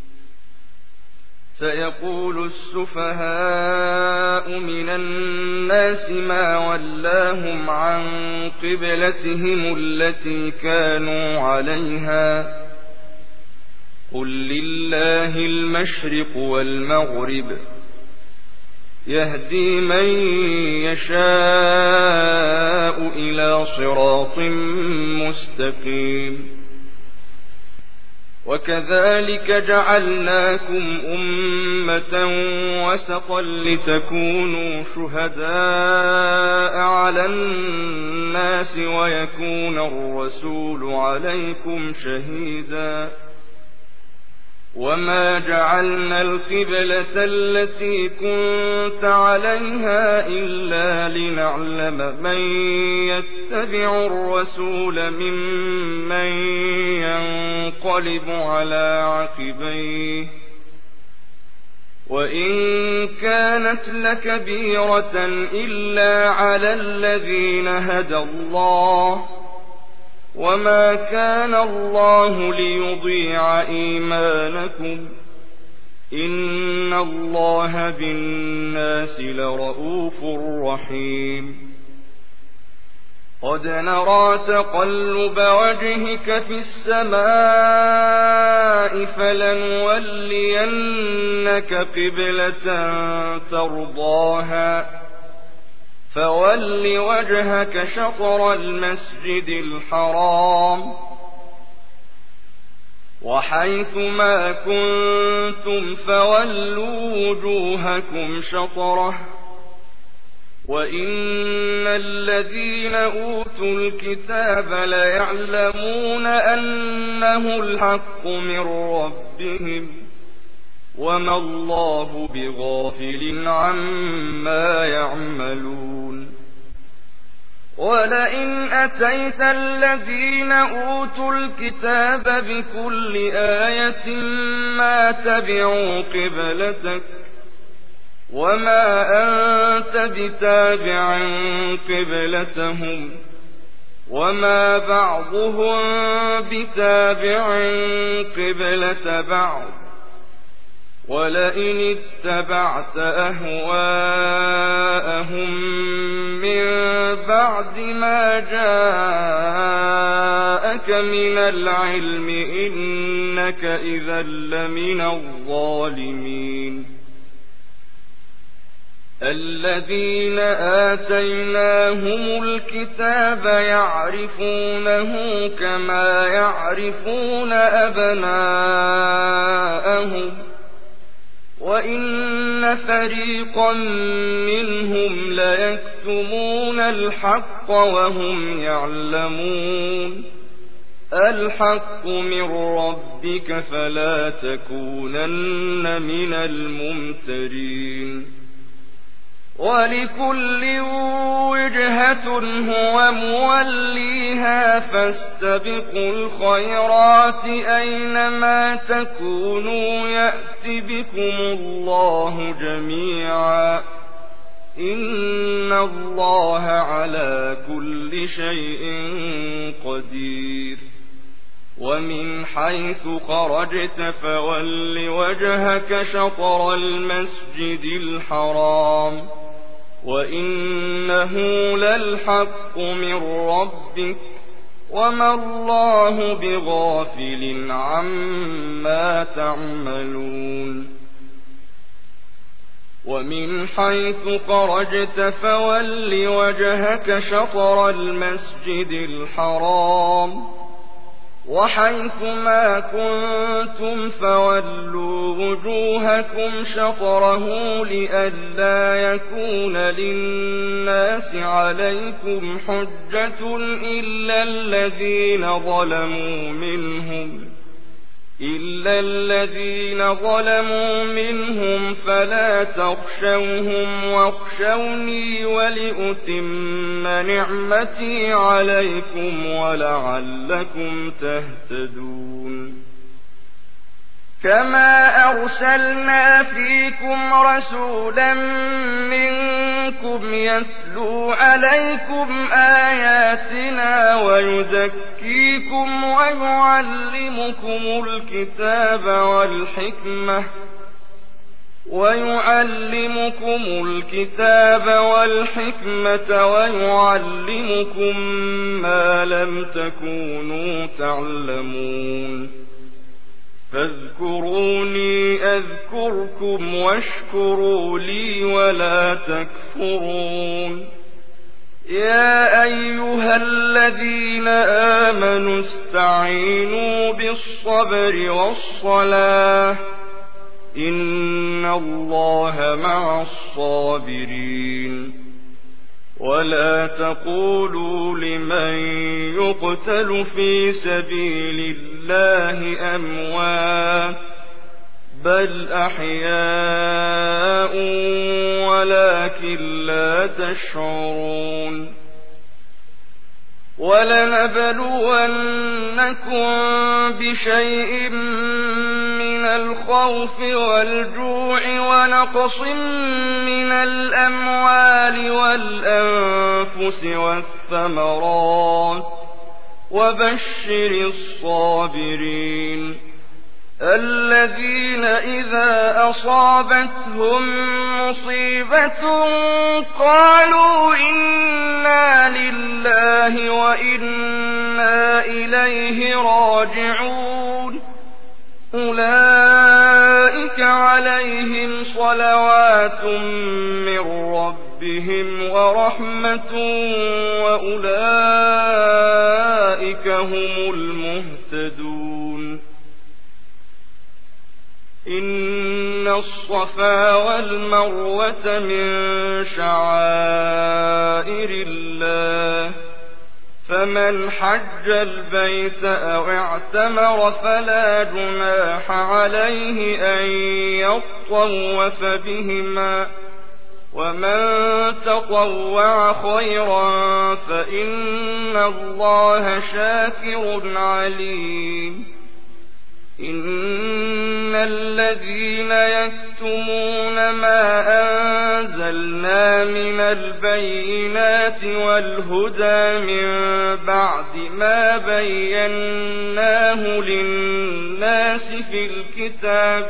سيقول السفهاء من الناس ما ولاهم عن قبلتهم التي كانوا عليها قل لله المشرق والمغرب يهدي من يشاء إلى صراط مستقيم وكذلك جعلناكم أمة وسطا لتكونوا شهداء على الناس ويكون الرسول عليكم شهيدا وما جعلنا القبلة التي كنت عليها إلا لنعلم من يتبع الرسول ممن ينقلب على عقبيه وإن كانت لكبيرة إلا على الذين هدى الله وما كان الله ليضيع إيمانكم إن الله بالناس لرءوف رحيم قد نرى تقلب وجهك في السماء فلنولينك قبلة ترضاها فول وجهك شطر المسجد الحرام وحيث ما كنتم فولوا وجوهكم شطره وإن الذين أوتوا الكتاب ليعلمون أنه الحق من ربهم وما الله بغافل عما يعملون ولئن أتيت الذين أوتوا الكتاب بكل آية ما تبعوا قبلتك وما أنت بتابع قبلتهم وما بعضهم بتابع قبلة بعض ولئن اتبعت أهواءهم من بعد ما جاءك من العلم إنك إذا لمن الظالمين الذين آتيناهم الكتاب يعرفونه كما يعرفون أبناءهم وإن فريقا منهم ليكتمون الحق وهم يعلمون الحق من ربك فلا تكونن من الممترين ولكل وجهة هو موليها فاستبقوا الخيرات أينما تكونوا يأت بكم الله جميعا إن الله على كل شيء قدير ومن حيث خرجت فول وجهك شطر المسجد الحرام وإنه للحق من ربك وما الله بغافل عما تعملون ومن حيث خرجت فول وجهك شطر المسجد الحرام وحيث ما كنتم فولوا وجوهكم شطره لئلا يكون للناس عليكم حجة إلا الذين ظلموا منهم إلا الذين ظلموا منهم فلا تخشوهم واخشوني ولأتم نعمتي عليكم ولعلكم تهتدون كما أرسلنا فيكم رسولا منكم يتلو عليكم آياتنا ويزكيكم ويعلمكم الكتاب والحكمة ويعلمكم الكتاب والحكمة ويعلمكم ما لم تكونوا تعلمون فاذكروني أذكركم واشكروا لي ولا تكفرون يا أيها الذين آمنوا استعينوا بالصبر والصلاة إن الله مع الصابرين ولا تقولوا لمن يقتل في سبيل الله أموات بل أحياء ولكن لا تشعرون ولنبلونكم بشيء من الخوف والجوع ونقص من الأموال والأنفس والثمرات وبشر الصابرين الذين إذا أصابتهم مصيبة قالوا إنا لله وإنا إليه راجعون أولئك عليهم صلوات من ربهم ورحمة وأولئك هم المهتدون إن الصفا والمروة من شعائر الله فمن حج البيت أو اعتمر فلا جناح عليه أن يطوف بهما ومن تطوع خيرا فإن الله شاكر عليم إن الذين يكتمون ما أنزلنا من البينات والهدى من بعد ما بيناه للناس في الكتاب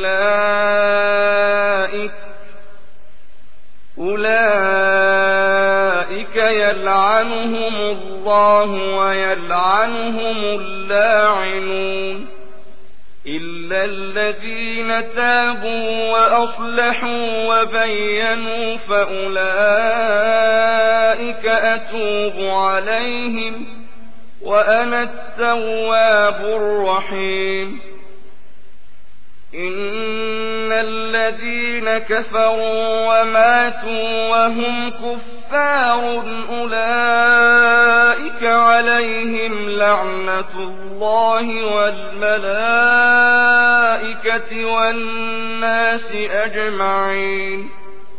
أولئك أولئك يلعنهم الله ويلعنهم اللاعنون إلا الذين تابوا وأصلحوا وبينوا فأولئك أتوب عليهم وأنا التواب الرحيم إن الذين كفروا وماتوا وهم كفار أولئك عليهم لعنة الله والملائكة والناس أجمعين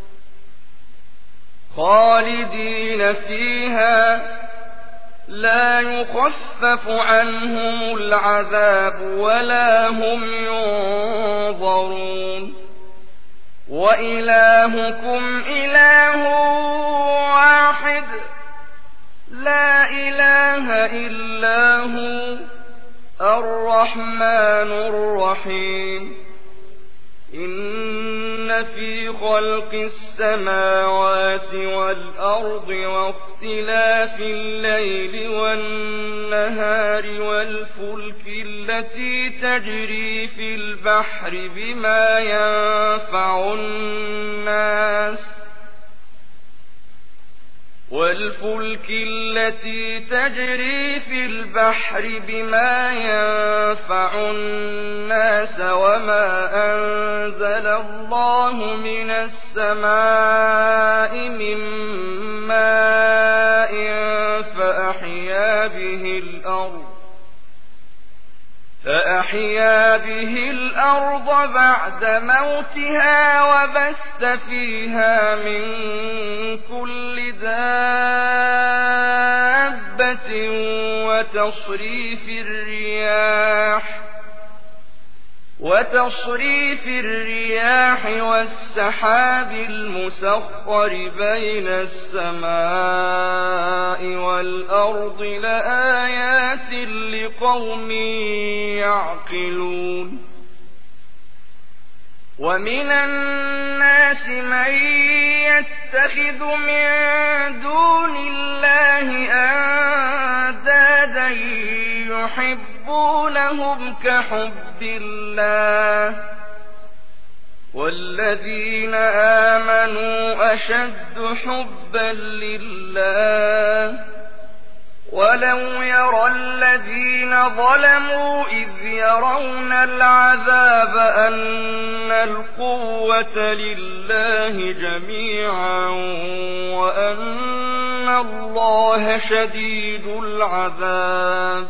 خالدين فيها لا يخفف عنهم العذاب ولا هم ينظرون وإلهكم إله واحد لا إله إلا هو الرحمن الرحيم إن في خلق السماوات والأرض واختلاف الليل والنهار والفلك التي تجري في البحر بما ينفع الناس والفلك التي تجري في البحر بما ينفع الناس وما أنزل الله من السماء من ماء فأحيا به الأرض فأحيا به الأرض بعد موتها وبث فيها من كل دابة وتصريف الرياح وتصريف الرياح والسحاب المسخر بين السماء والأرض لآيات لقوم يعقلون ومن الناس من يتخذ من دون الله أندادا يحبونهم كحب الله والذين آمنوا أشد حبا لله ولو يرى الذين ظلموا إذ يرون العذاب أن القوة لله جميعا وأن الله شديد العذاب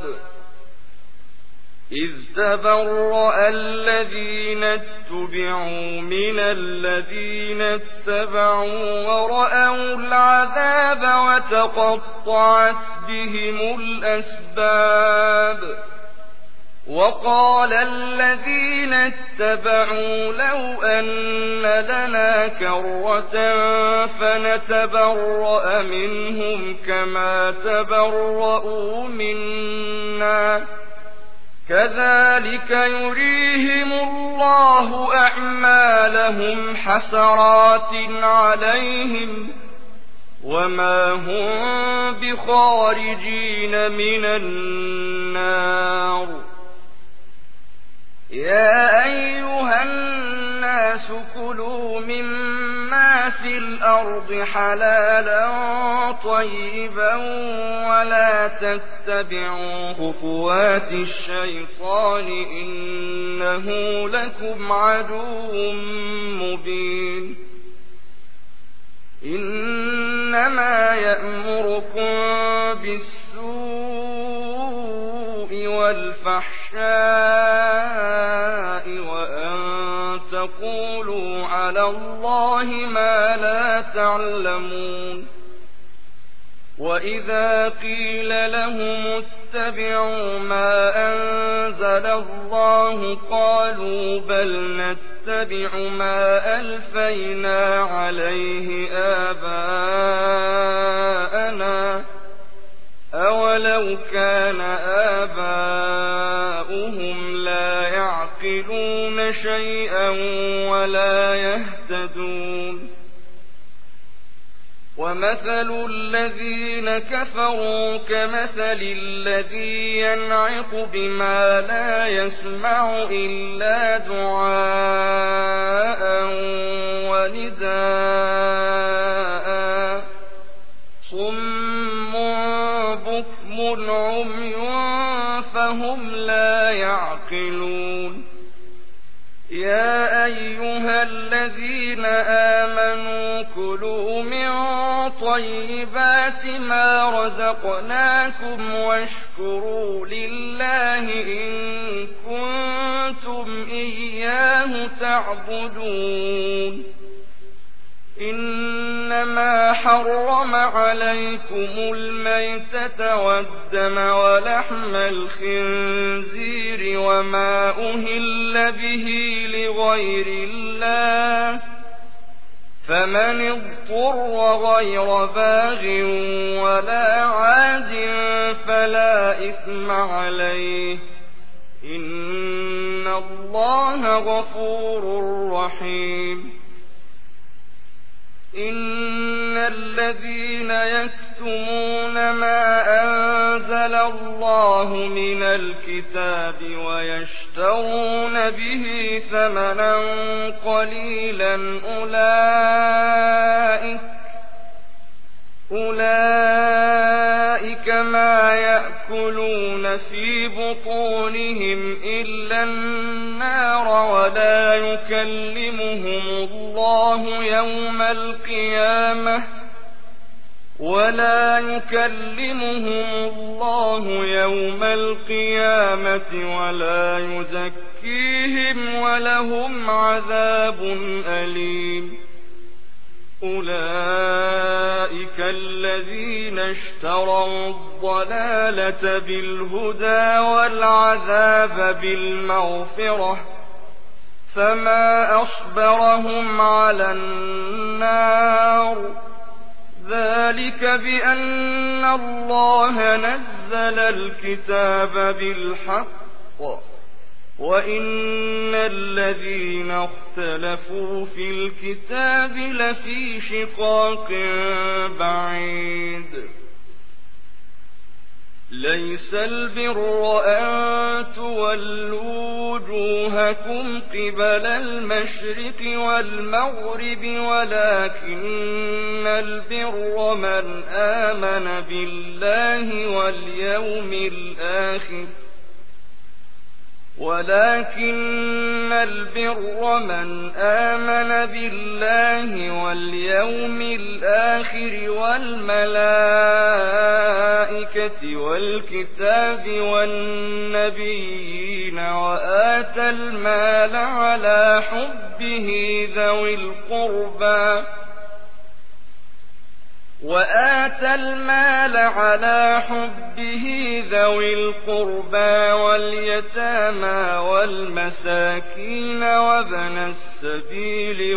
إذ تبرأ الذين اتبعوا من الذين اتبعوا ورأوا العذاب وتقطعت بهم الأسباب وقال الذين اتبعوا لو أن لنا كرة فنتبرأ منهم كما تبرؤوا منا كذلك يريهم الله أعمالهم حسرات عليهم وما هم بخارجين من النار. يا أيها الناس كلوا مما في الأرض حلالا طيبا ولا تتبعوا خطوات الشيطان إنه لكم عدو مبين. إنما يأمركم بالسوء والفحشاء وأن تقولوا على الله ما لا تعلمون. وإذا قيل لهم اتبعوا ما أنزل الله قالوا بل نتبع ما ألفينا عليه آباءنا أولو كان آباؤهم لا يعقلون شيئا ولا يهتدون. ومثل الذين كفروا كمثل الذي ينعق بما لا يسمع إلا دعاء ونداء صم بكم عمي فهم لا يعقلون. يا أيها الذين آمنوا كلوا من طيبات ما رزقناكم واشكروا لله إن كنتم إياه تعبدون. إنما حرم عليكم الميتة والدم ولحم الخنزير وما أهل به لغير الله فمن اضطر غير باغ ولا عاد فلا إثم عليه إن الله غفور رحيم. إن الذين يكتمون ما أنزل الله من الكتاب ويشترون به ثمنا قليلا أولئك أولئك ما يأكلون في بطونهم إلا النار ولا يكلمهم الله يوم القيامة ولا يكلمهم الله يوم القيامة ولا يزكيهم ولهم عذاب أليم. أولئك الذين اشتروا الضلالة بالهدى والعذاب بالمغفرة فما أصبرهم على النار ذلك بأن الله نزل الكتاب بالحق وإن الذين اختلفوا في الكتاب لفي شقاق بعيد. ليس البر أن تولوا وجوهكم قبل المشرق والمغرب ولكن البر من آمن بالله واليوم الآخر ولكن البر من آمن بالله واليوم الآخر والملائكة والكتاب والنبيين وآتى المال على حبه ذوي القربى وآتى المال على حبه ذوي القربى واليتامى والمساكين وابن السبيل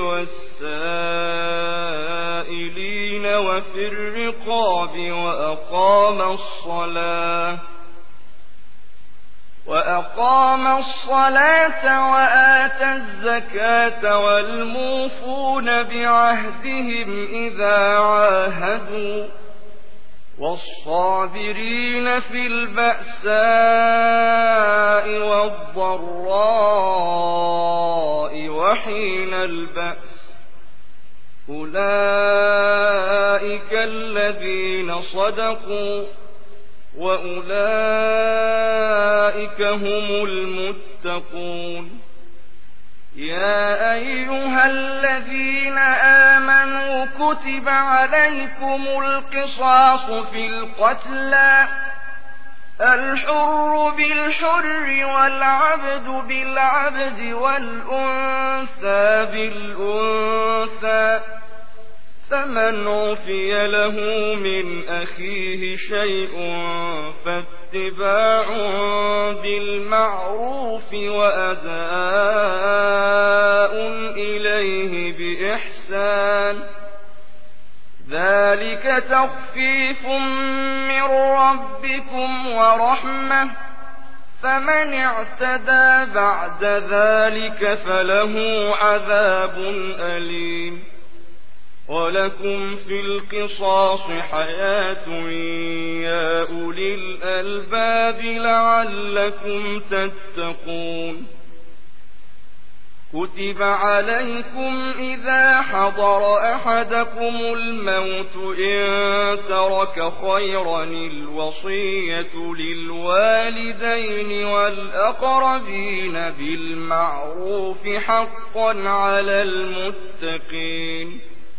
والسائلين وفي الرقاب وأقام الصلاة وأقام الصلاة وآتى الزكاة والموفون بعهدهم إذا عاهدوا والصابرين في البأساء والضراء وحين البأس أولئك الذين صدقوا وأولئك هم المتقون يا أيها الذين آمنوا كتب عليكم القصاص في القتلى الحر بالحر والعبد بالعبد والأنثى بالأنثى فمن عفي له من أخيه شيء فاتباع بالمعروف وأداء إليه بإحسان ذلك تخفيف من ربكم ورحمة فمن اعتدى بعد ذلك فله عذاب أليم ولكم في القصاص حياة يا أولي الألباب لعلكم تتقون كتب عليكم إذا حضر أحدكم الموت إن ترك خيرا الوصية للوالدين والأقربين بالمعروف حقا على المتقين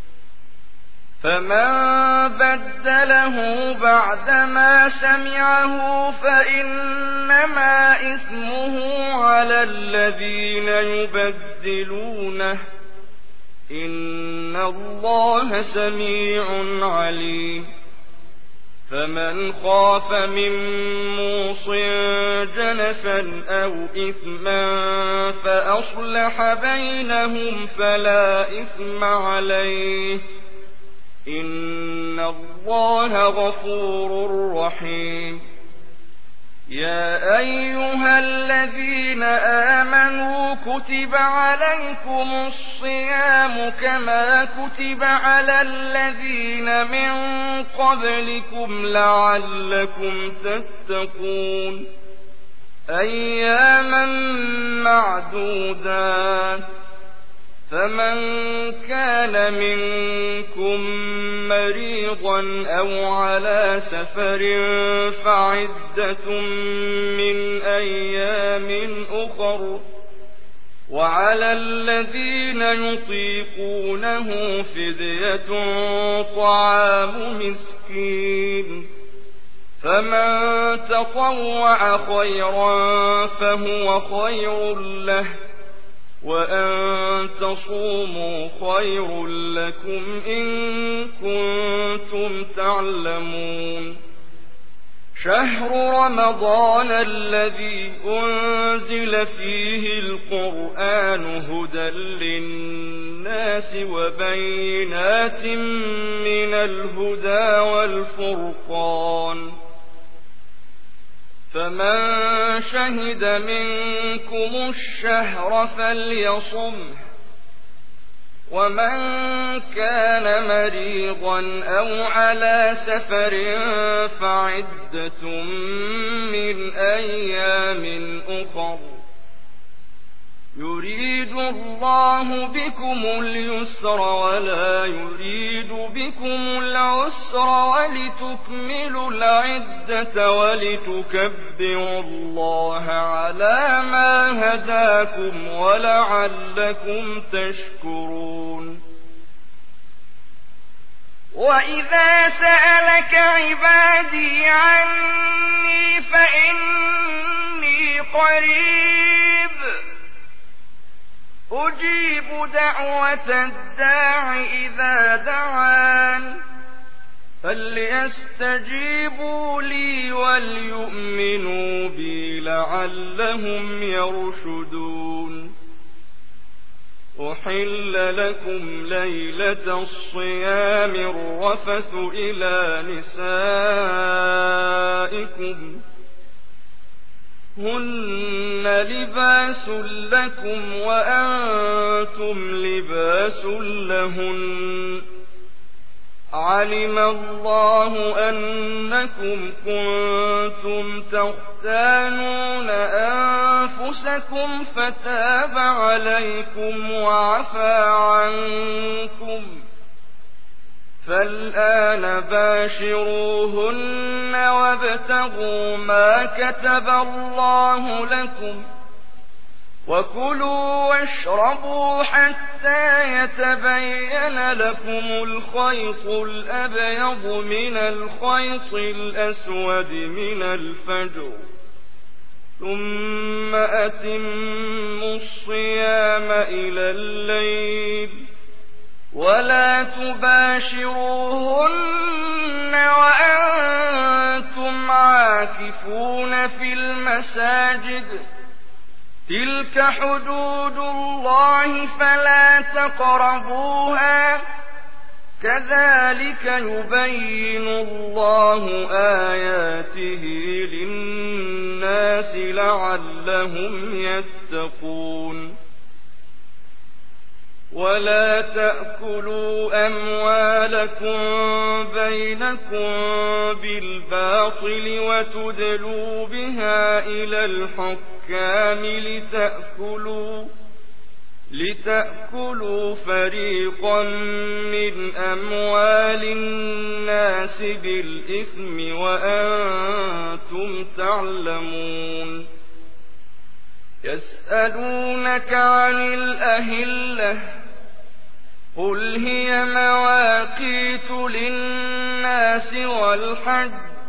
فمن بدله بعدما سمعه فإنما إثمه على الذين يبدلونه إن الله سميع عليم فمن خاف من موص جنفا أو إثما فأصلح بينهم فلا إثم عليه إن الله غفور رحيم يا أيها الذين آمنوا كتب عليكم الصيام كما كتب على الذين من قبلكم لعلكم تتقون أياما معدودات فمن كان منكم مريضا أو على سفر فعدة من أيام أخر وعلى الذين يطيقونه فدية طعام مسكين فمن تطوع خيرا فهو خير له وأن تصوموا خير لكم إن كنتم تعلمون شهر رمضان الذي أنزل فيه القرآن هدى للناس وبينات من الهدى والفرقان فمن شهد منكم الشهر فليصمه ومن كان مريضا أو على سفر فعدة من أيام أخر يريد الله بكم اليسر ولا يريد بكم العسر ولتكملوا العدة ولتكبروا الله على ما هداكم ولعلكم تشكرون وإذا سألك عبادي عني فإني قريب أجيب دعوة الداع إذا دعان فليستجيبوا لي وليؤمنوا بي لعلهم يرشدون أحل لكم ليلة الصيام الرفث إلى نسائكم هن لباس لكم وأنتم لباس لهن علم الله أنكم كنتم تختانون أنفسكم فتاب عليكم وعفى عنكم فالآن باشروهن وابتغوا ما كتب الله لكم وكلوا واشربوا حتى يتبين لكم الخيط الأبيض من الخيط الأسود من الفجر ثم أتموا الصيام إلى الليل ولا تباشروهن وأنتم عاكفون في المساجد تلك حدود الله فلا تقربوها كذلك يبين الله آياته للناس لعلهم يتقون ولا تأكلوا أموالكم بينكم بالباطل وتدلوا بها إلى الحكام لتأكلوا لتأكلوا فريقا من أموال الناس بالإثم وأنتم تعلمون يسألونك عن الأهلة قل هي مواقيت للناس والحج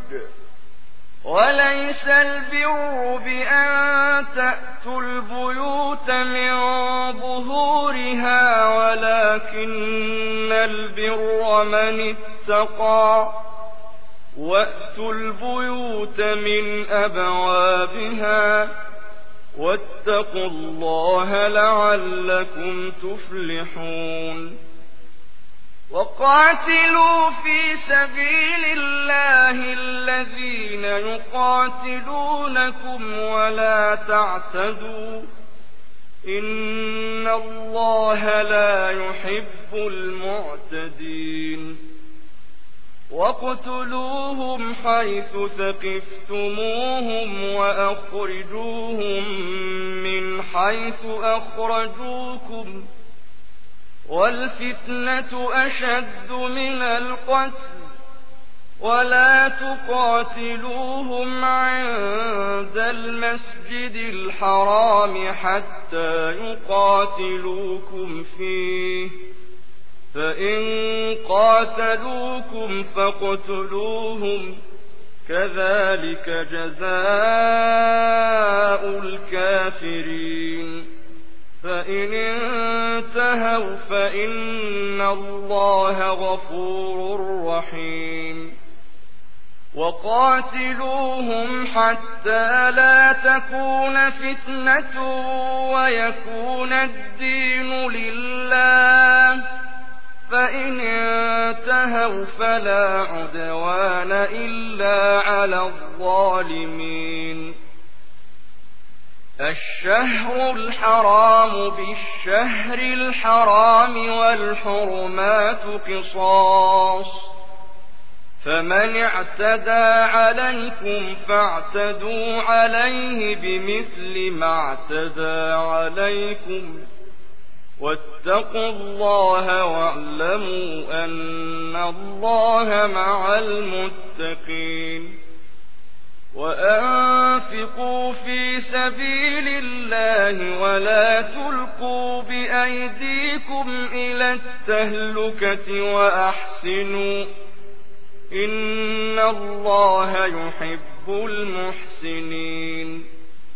وليس البر بأن تأتوا البيوت من ظهورها ولكن البر من اتقى وأتوا البيوت من أبوابها واتقوا الله لعلكم تفلحون وقاتلوا في سبيل الله الذين يقاتلونكم ولا تعتدوا إن الله لا يحب المعتدين واقتلوهم حيث ثقفتموهم وأخرجوهم من حيث أخرجوكم والفتنة أشد من القتل ولا تقاتلوهم عند المسجد الحرام حتى يقاتلوكم فيه فإن قاتلوكم فاقتلوهم كذلك جزاء الكافرين فإن انتهوا فإن الله غفور رحيم وقاتلوهم حتى لا تكون فتنة ويكون الدين لله فإن انتهوا فلا عدوان إلا على الظالمين الشهر الحرام بالشهر الحرام والحرمات قصاص فمن اعتدى عليكم فاعتدوا عليه بمثل ما اعتدى عليكم واتقوا الله واعلموا أن الله مع المتقين وأنفقوا في سبيل الله ولا تلقوا بأيديكم إلى التهلكة وأحسنوا إن الله يحب المحسنين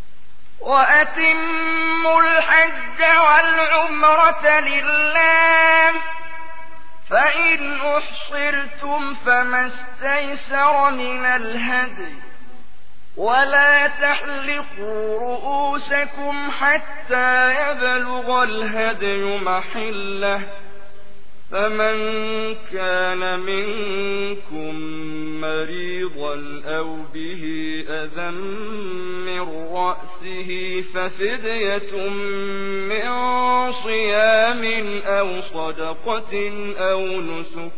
وأتموا الحج والعمرة لله فإن أحصرتم فما استيسر من الهدي ولا تحلقوا رؤوسكم حتى يبلغ الهدي محله فمن كان منكم مريضا أو به أذى من رأسه ففدية من صيام أو صدقة أو نسك.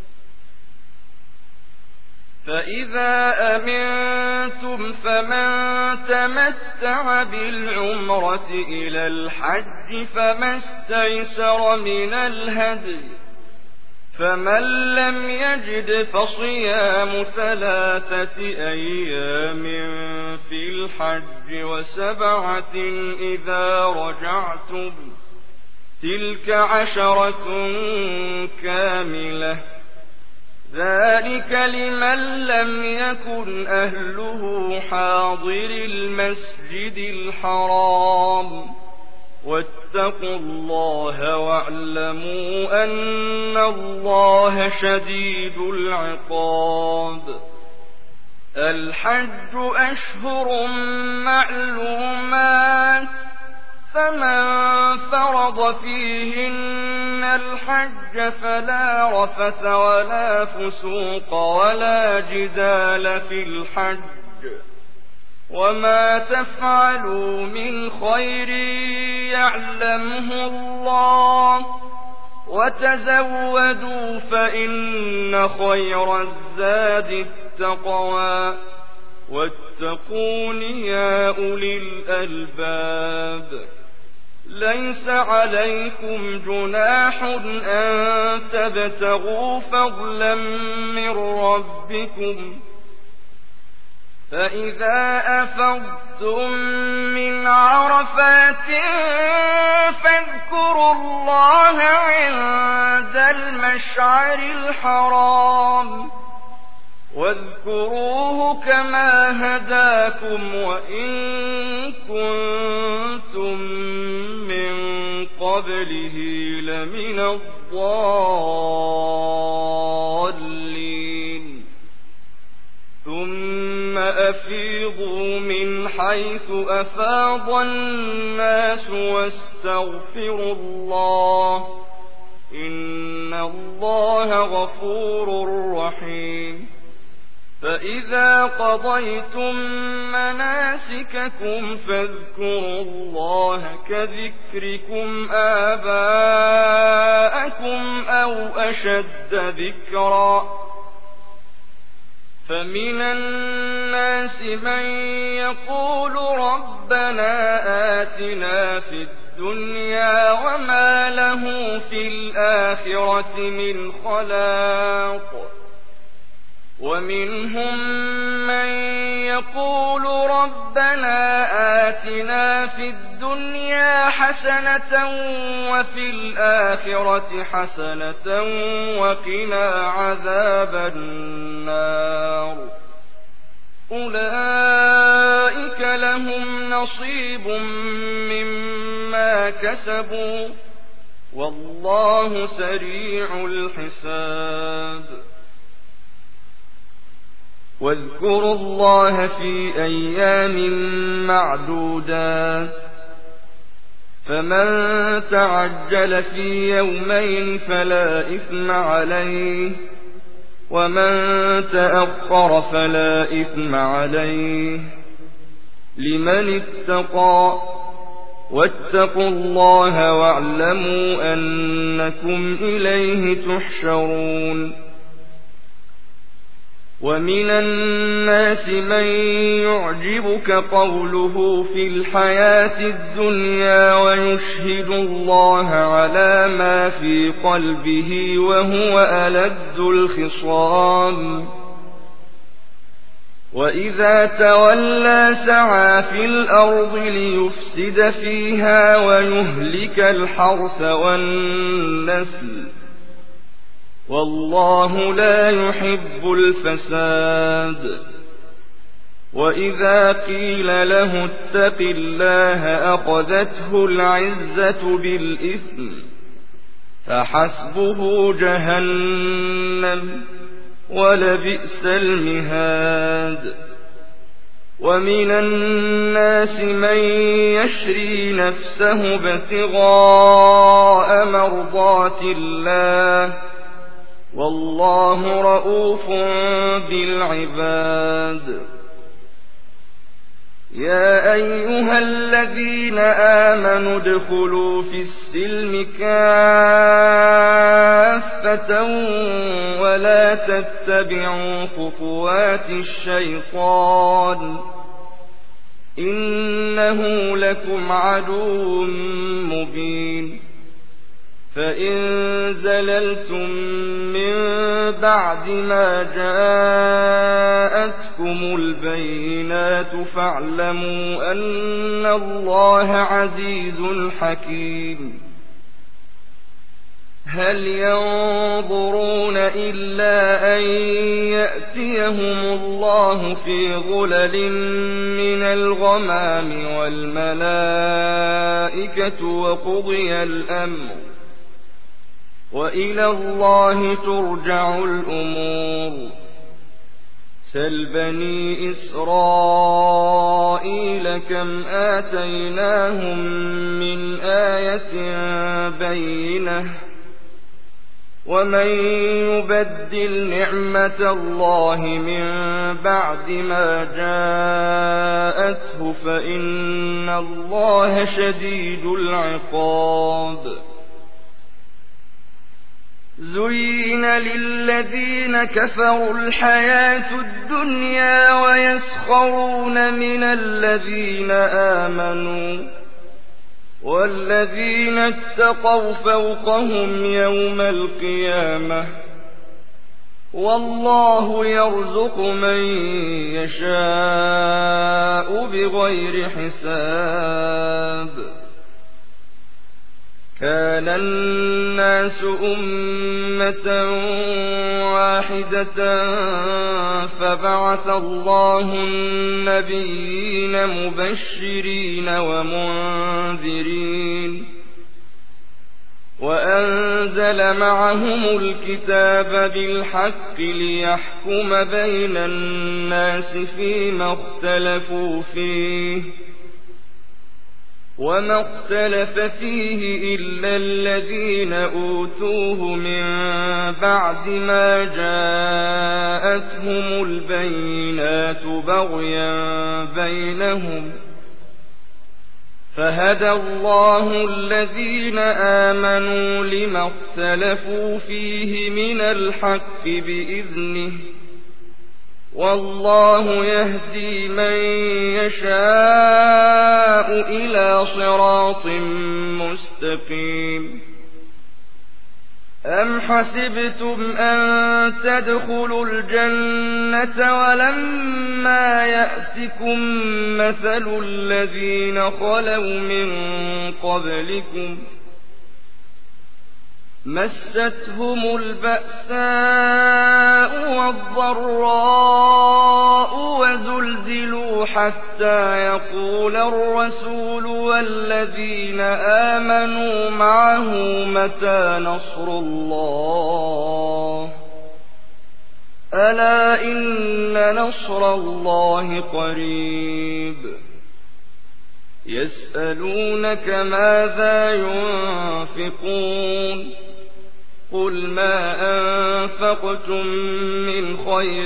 فإذا أمنتم فمن تمتع بالعمرة إلى الحج فما استيسر من الهدي، فمن لم يجد فصيام ثلاثة أيام في الحج وسبعة إذا رجعتم، تلك عشرة كاملة، ذلك لمن لم يكن أهله حاضر المسجد الحرام. واتقوا الله واعلموا أن الله شديد العقاب. الحج أشهر معلومات، فمن فرض فيهن الحج فلا رفث ولا فسوق ولا جدال في الحج، وما تفعلوا من خير يعلمه الله، وتزودوا فإن خير الزاد التقوى، واتقون يا أولي الألباب. ليس عليكم جناح أن تبتغوا فضلا من ربكم، فإذا أفضتم من عرفات فاذكروا الله عند المشعر الحرام، واذكروه كما هداكم وإن كنتم من قبله لمن الضالين. ثم أفيضوا من حيث أفاض الناس واستغفروا الله، إن الله غفور رحيم. فإذا قضيتم مناسككم فاذكروا الله كذكركم آباءكم أو أشد ذكرا. فمن الناس من يقول ربنا آتنا في الدنيا وما له في الآخرة من خلاق، ومنهم من يقول ربنا آتنا في الدنيا حسنة وفي الآخرة حسنة وقنا عذاب النار. أولئك لهم نصيب مما كسبوا والله سريع الحساب. واذكروا الله في أيام معدودات، فمن تعجل في يومين فلا إثم عليه، ومن تأخر فلا إثم عليه، لمن اتقى. واتقوا الله واعلموا أنكم إليه تحشرون. ومن الناس من يعجبك قوله في الحياة الدنيا ويشهد الله على ما في قلبه وهو ألد الخصام، وإذا تولى سعى في الأرض ليفسد فيها ويهلك الحرث والنسل، والله لا يحب الفساد. وإذا قيل له اتق الله أخذته العزة بالإثم، فحسبه جهنم ولبئس المهاد. ومن الناس من يشري نفسه ابتغاء مرضات الله والله رءوف بالعباد يا أيها الذين آمنوا ادخلوا في السلم كافة ولا تتبعوا خطوات الشيطان إنه لكم عدو مبين فإن زللتم من بعد ما جاءتكم البينات فاعلموا أن الله عزيز حكيم هل ينظرون إلا أن يأتيهم الله في غلل من الغمام والملائكة وقضي الأمر وإلى الله ترجع الأمور سل بني إسرائيل كم آتيناهم من آية بينة ومن يبدل نعمة الله من بعد ما جاءته فإن الله شديد العقاب زين للذين كفروا الحياة الدنيا ويسخرون من الذين آمنوا والذين اتقوا فوقهم يوم القيامة والله يرزق من يشاء بغير حساب كان الناس أمة واحدة فبعث الله النبيين مبشرين ومنذرين وأنزل معهم الكتاب بالحق ليحكم بين الناس فيما اختلفوا فيه وما اختلف فيه إلا الذين أوتوه من بعد ما جاءتهم البينات بغيا بينهم فهدى الله الذين آمنوا لما اختلفوا فيه من الحق بإذنه والله يهدي من يشاء إلى صراط مستقيم أم حسبتم أن تدخلوا الجنة ولما يأتكم مثل الذين خلوا من قبلكم مستهم البأساء والضراء وزلزلوا حتى يقول الرسول والذين آمنوا معه متى نصر الله ألا إن نصر الله قريب يسألونك ماذا ينفقون قل ما أنفقتم من خير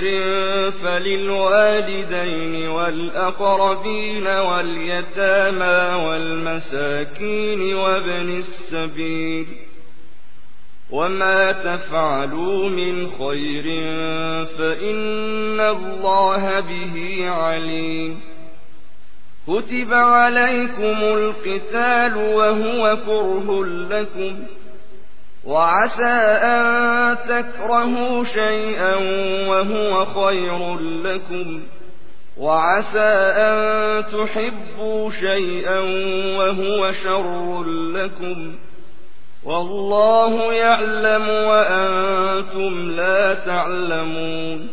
فللوالدين والأقربين واليتامى والمساكين وابن السبيل وما تفعلوا من خير فإن الله به عليم كتب عليكم القتال وهو كره لكم وعسى أن تكرهوا شيئا وهو خير لكم وعسى أن تحبوا شيئا وهو شر لكم والله يعلم وأنتم لا تعلمون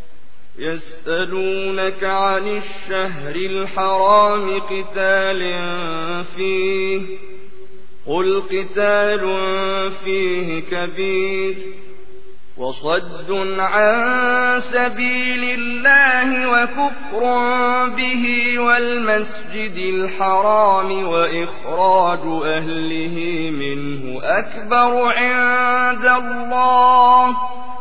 يسألونك عن الشهر الحرام قتال فيه قل قتال فيه كبير وصد عن سبيل الله وكفر به والمسجد الحرام وإخراج أهله منه أكبر عند الله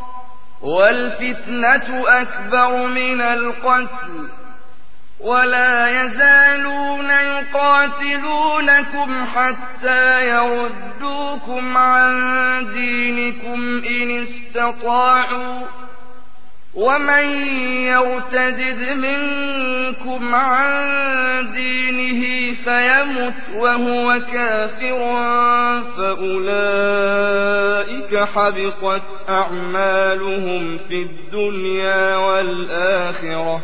والفتنة أكبر من القتل ولا يزالون يقاتلونكم حتى يردوكم عن دينكم إن استطاعوا ومن يرتدد منكم عن دينه فيمت وهو كافر فأولئك حبطت أعمالهم في الدنيا والآخرة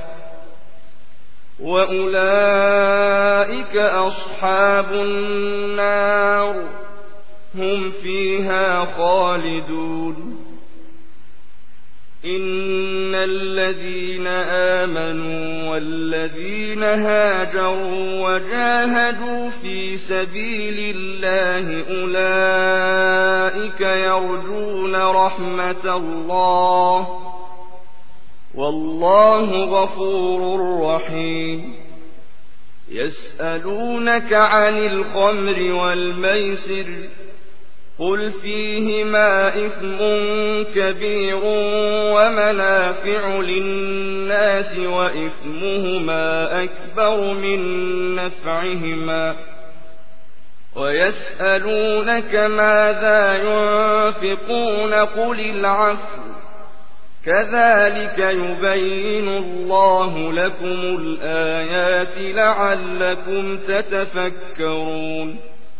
وأولئك أصحاب النار هم فيها خالدون إن الذين آمنوا والذين هاجروا وجاهدوا في سبيل الله أولئك يرجون رحمة الله والله غفور رحيم يسألونك عن الخمر والميسر قل فيهما إثم كبير ومنافع للناس وإثمهما أكبر من نفعهما ويسألونك ماذا ينفقون قل العفو كذلك يبين الله لكم الآيات لعلكم تتفكرون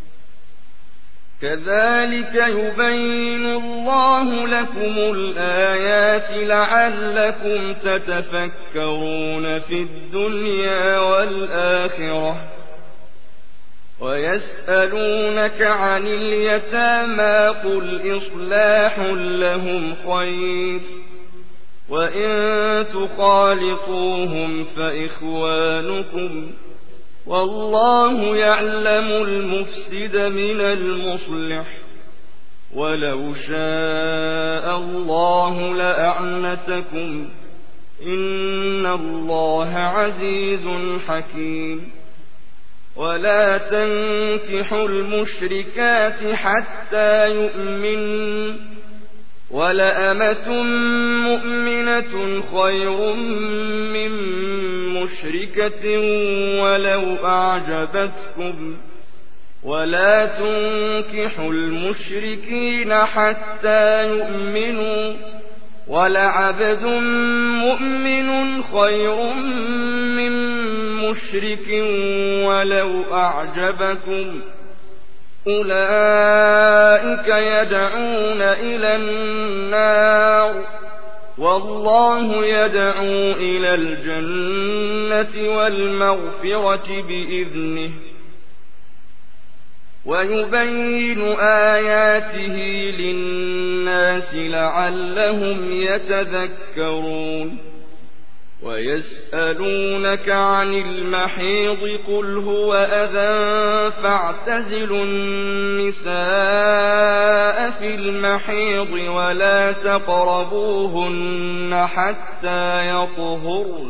كذلك يبين الله لكم الآيات لعلكم تتفكرون في الدنيا والآخرة ويسألونك عن اليتامى قل إصلاح لهم خير وإن تخالطوهم فإخوانكم والله يعلم المفسد من المصلح ولو شاء الله لأعنتكم إن الله عزيز حكيم ولا تنكحوا المشركات حتى يؤمنوا ولأمة مؤمنة خير من مشركة ولو أعجبتكم ولا تنكحوا المشركين حتى يؤمنوا ولعبد مؤمن خير من مشرك ولو أعجبكم أولئك يدعون إلى النار والله يدعو إلى الجنة والمغفرة بإذنه ويبين آياته للناس لعلهم يتذكرون ويسألونك عن المحيض قل هو أذى فاعتزلوا النساء في المحيض ولا تقربوهن حتى يطهرن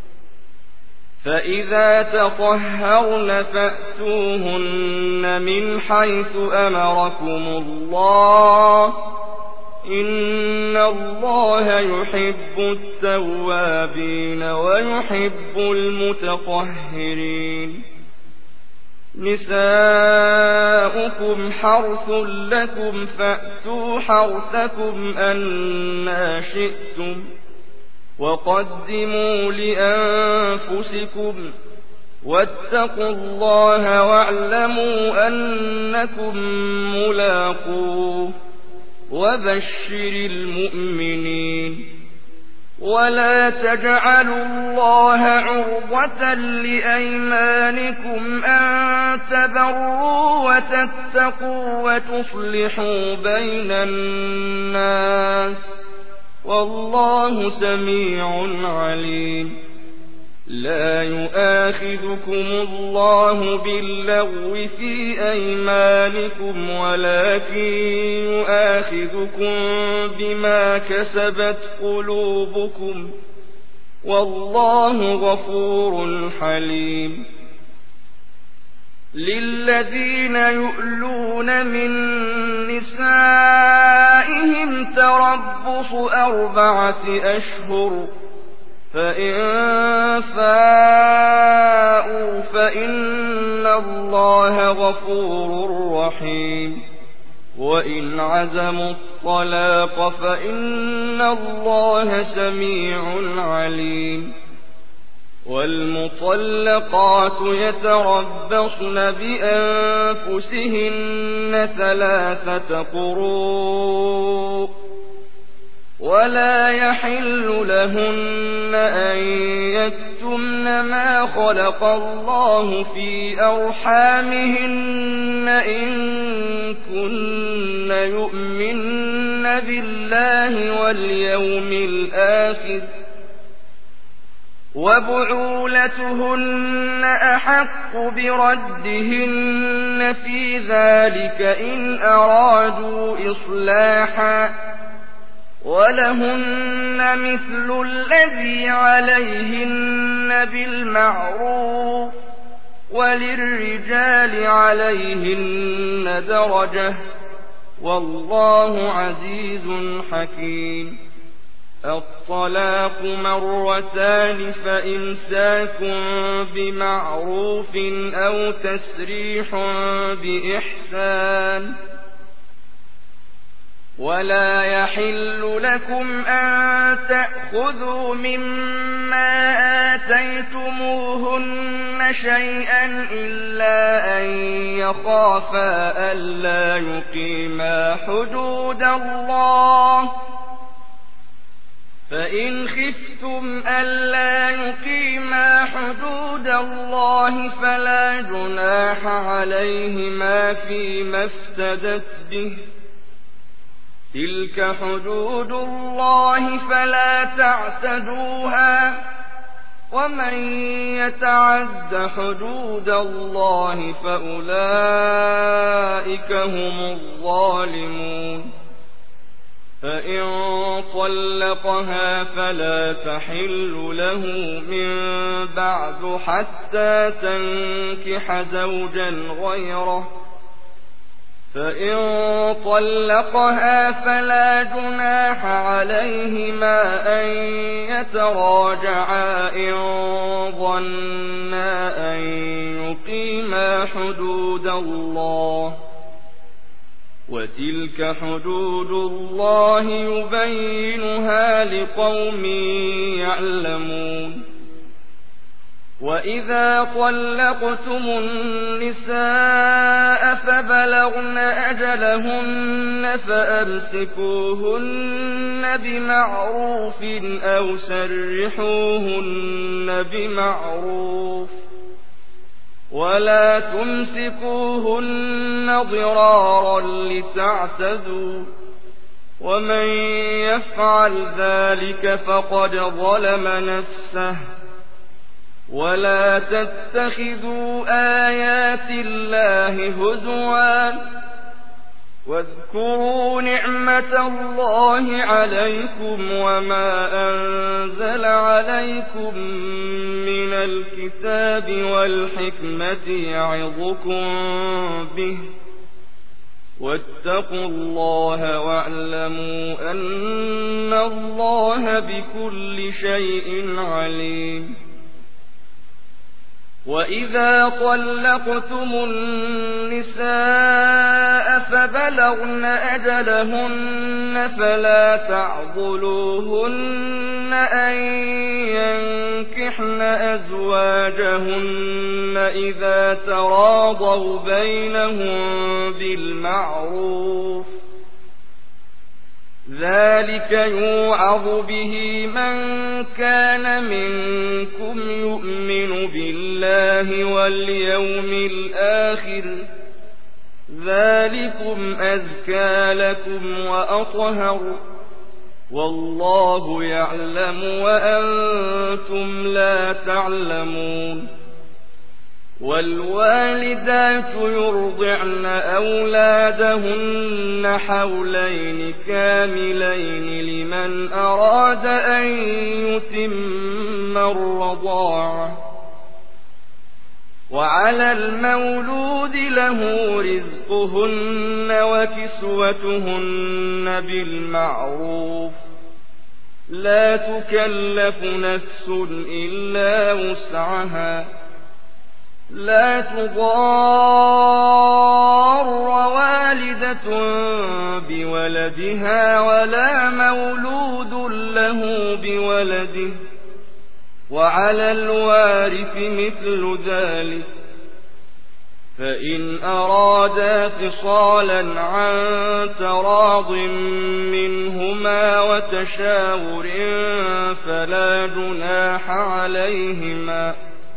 فإذا تطهرن فأتوهن من حيث أمركم الله إن الله يحب التوابين ويحب المتطهرين نساؤكم حرث لكم فأتوا حرثكم أنى شئتم وقدموا لأنفسكم واتقوا الله واعلموا أنكم ملاقوه وبشر المؤمنين ولا تجعلوا الله عرضة لأيمانكم أن تبروا وتتقوا وتصلحوا بين الناس والله سميع عليم لا يؤاخذكم الله باللغو في أيمانكم ولكن يؤاخذكم بما كسبت قلوبكم والله غفور حليم. للذين يؤلون من نسائهم تربص أربعة أشهر فإن فاءوا فإن الله غفور رحيم. وإن عزموا الطلاق فإن الله سميع عليم. والمطلقات يتربصن بأنفسهن ثلاثة قروء ولا يحل لهن أن يكتمن ما خلق الله في أرحامهن إن كن يؤمن بالله واليوم الآخر وبعولتهن أحق بردهن في ذلك إن أرادوا إصلاحا ولهن مثل الذي عليهن بالمعروف وللرجال عليهن درجة والله عزيز حكيم. الطلاق مرتان فإمساك بمعروف أو تسريح بإحسان. ولا يحل لكم أن تأخذوا مما آتيتموهن شيئا إلا أن يخافا ألا يقيما حدود الله فإن خفتم ألا يقيما حدود الله فلا جناح عليهما فيما افتدت به تلك حدود الله فلا تعتدوها ومن يتعد حدود الله فأولئك هم الظالمون. فإن طلقها فلا تحل له من بعد حتى تنكح زوجا غيره فإن طلقها فلا جناح عليهما أن يتراجعا إن ظنا أن يقيما حدود الله وتلك حدود الله يبينها لقوم يعلمون. وإذا طلقتم النساء فبلغن أجلهن فأمسكوهن بمعروف أو سرحوهن بمعروف ولا تمسكوهن ضرارا لتعتدوا ومن يفعل ذلك فقد ظلم نفسه. ولا تتخذوا آيات الله هزوا واذكروا نعمة الله عليكم وما أنزل عليكم من الكتاب والحكمة يعظكم به واتقوا الله واعلموا أن الله بكل شيء عليم. وإذا طلقتم النساء فبلغن أجلهن فلا تعضلوهن أن ينكحن أزواجهن إذا تراضوا بينهم بالمعروف ذلك يوعظ به من كان منكم يؤمن بالله واليوم الآخر ذلكم أزكى لكم وأطهر والله يعلم وأنتم لا تعلمون. والوالدات يرضعن أولادهن حولين كاملين لمن أراد أن يتم الرضاعة، وعلى المولود له رزقهن وكسوتهن بالمعروف، لا تكلف نفس إلا وسعها، لا تضار والدة بولدها ولا مولود له بولده، وعلى الوارث مثل ذلك، فإن أرادا فصالا عن تراض منهما وتشاور فلا جناح عليهما.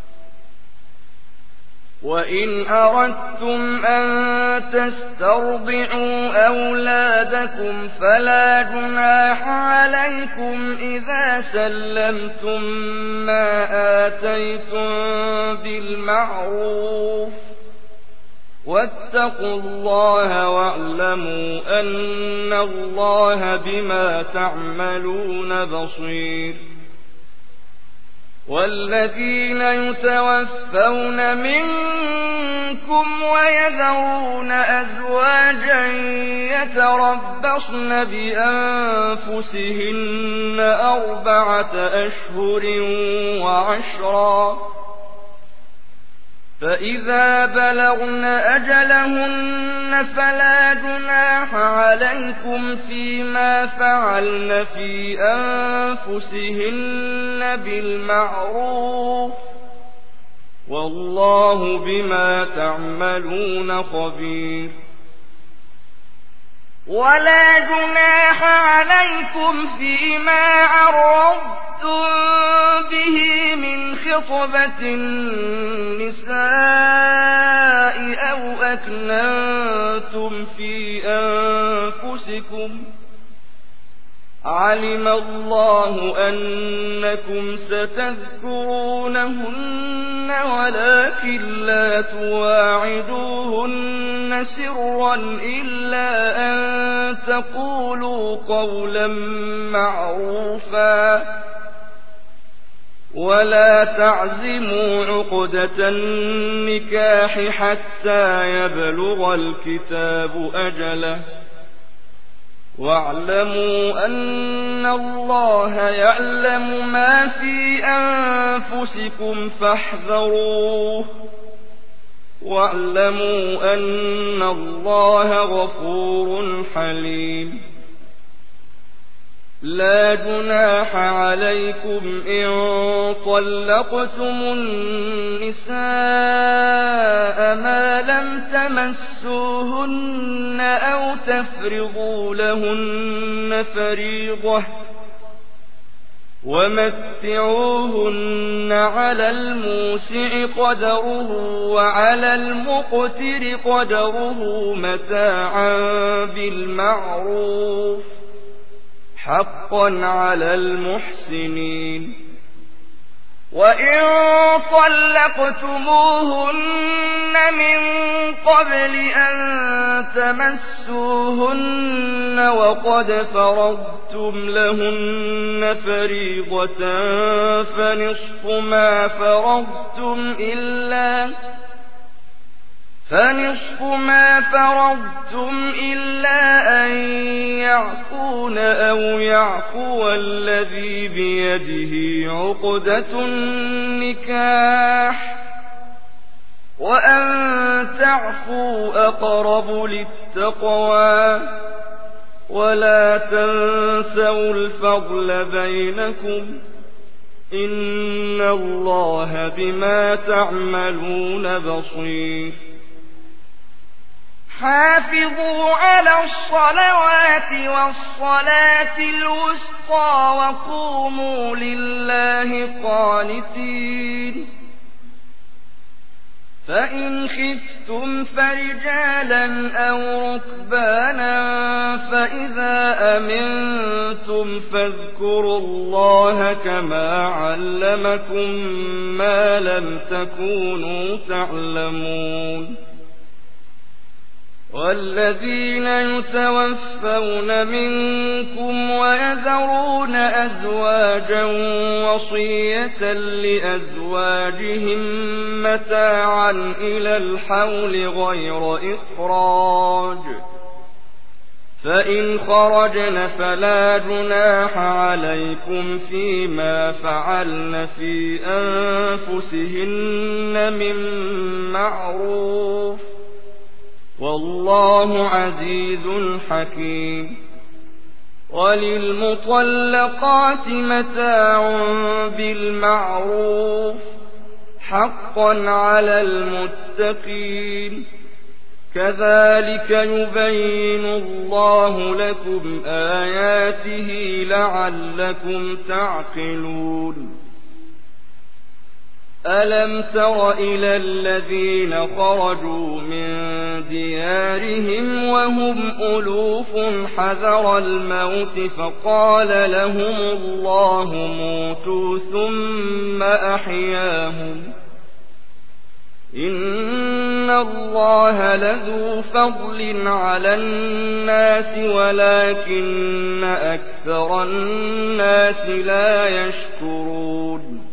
وإن أردتم أن تسترضعوا أولادكم فلا جناح عليكم إذا سلمتم ما آتيتم بالمعروف، واتقوا الله واعلموا أن الله بما تعملون بصير. والذين يتوفون منكم ويذرون أزواجا يتربصن بأنفسهن أربعة أشهر وعشرا، فإذا بلغن أجلهن فلا جناح عليكم فيما فعلن في أنفسهن بالمعروف، والله بما تعملون خبير. ولا جناح عليكم فيما عرضتم به من خطبة النساء أو أكننتم في أنفسكم، علم الله أنكم ستذكرونهن ولكن لا تواعدوهن سرا إلا أن تقولوا قولا معروفا، ولا تعزموا عقدة النكاح حتى يبلغ الكتاب أجله، واعلموا أن الله يعلم ما في أنفسكم فاحذروه، واعلموا أن الله غفور حليم. لا جناح عليكم إن طلقتم النساء ما لم تمسوهن أو تفرضوا لهن فريضة، ومتعوهن على الموسع قدره وعلى المقتر قدره متاعا بالمعروف، حقا على المحسنين. وإن طلقتموهن من قبل أن تمسوهن وقد فرضتم لهن فريضة فنصف ما فرضتم إلا فنصف ما فرضتم إلا أن يعفون أو يعفو الذي بيده عقدة النكاح، وأن تعفوا أقرب للتقوى، ولا تنسوا الفضل بينكم، إن الله بما تعملون بصير. حافظوا على الصلوات والصلاة الوسطى وقوموا لله قانتين. فإن خفتم فرجالا أو ركبانا فإذا أمنتم فاذكروا الله كما علمكم ما لم تكونوا تعلمون والذين يتوفون منكم ويذرون أزواجا وصية لأزواجهم متاعا إلى الحول غير إخراج فإن خرجن فلا جناح عليكم فيما فعلن في أنفسهن من معروف والله عزيز حكيم وللمطلقات متاع بالمعروف حقا على المتقين كذلك يبين الله لكم آياته لعلكم تعقلون ألم تر إلى الذين خرجوا من ديارهم وهم ألوف حذر الموت فقال لهم الله موتوا ثم أحياهم إن الله لذو فضل على الناس ولكن أكثر الناس لا يشكرون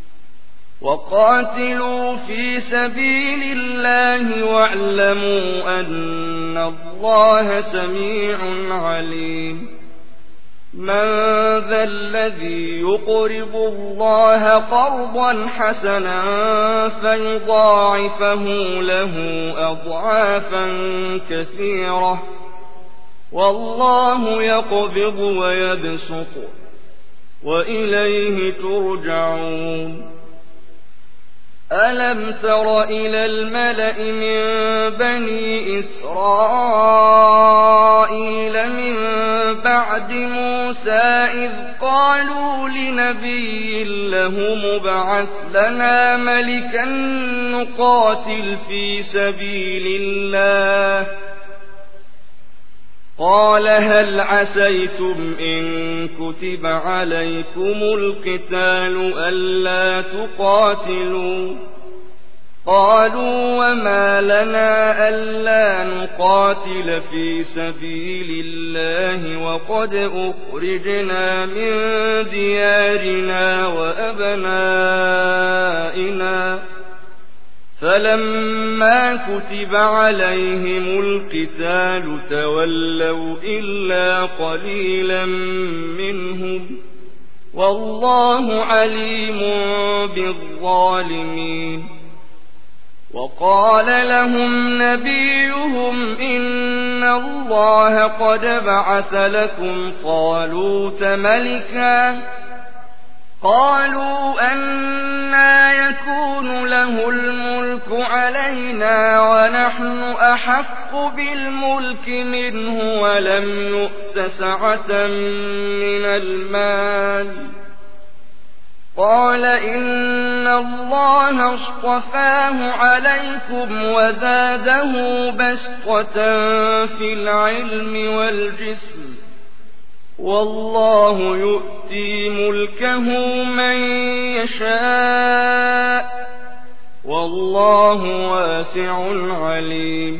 وقاتلوا في سبيل الله واعلموا أن الله سميع عليم من ذا الذي يقرض الله قرضا حسنا فيضاعفه له أضعافا كثيرة والله يقبض ويبسط وإليه ترجعون ألم تر إلى الملأ من بني إسرائيل من بعد موسى إذ قالوا لنبي له مبعث لنا ملكا نقاتل في سبيل الله قال هل عسيتم إن كتب عليكم القتال ألا تقاتلوا قالوا وما لنا ألا نقاتل في سبيل الله وقد أخرجنا من ديارنا وأبنائنا فلما كتب عليهم القتال تولوا إلا قليلا منهم والله عليم بالظالمين وقال لهم نبيهم إن الله قد بعث لكم طالوت ملكا قالوا أنى يكون له الملك علينا ونحن أحق بالملك منه ولم يؤت سعة من المال قال إن الله اصطفاه عليكم وزاده بسطة في العلم والجسم والله يؤتي ملكه من يشاء والله واسع عليم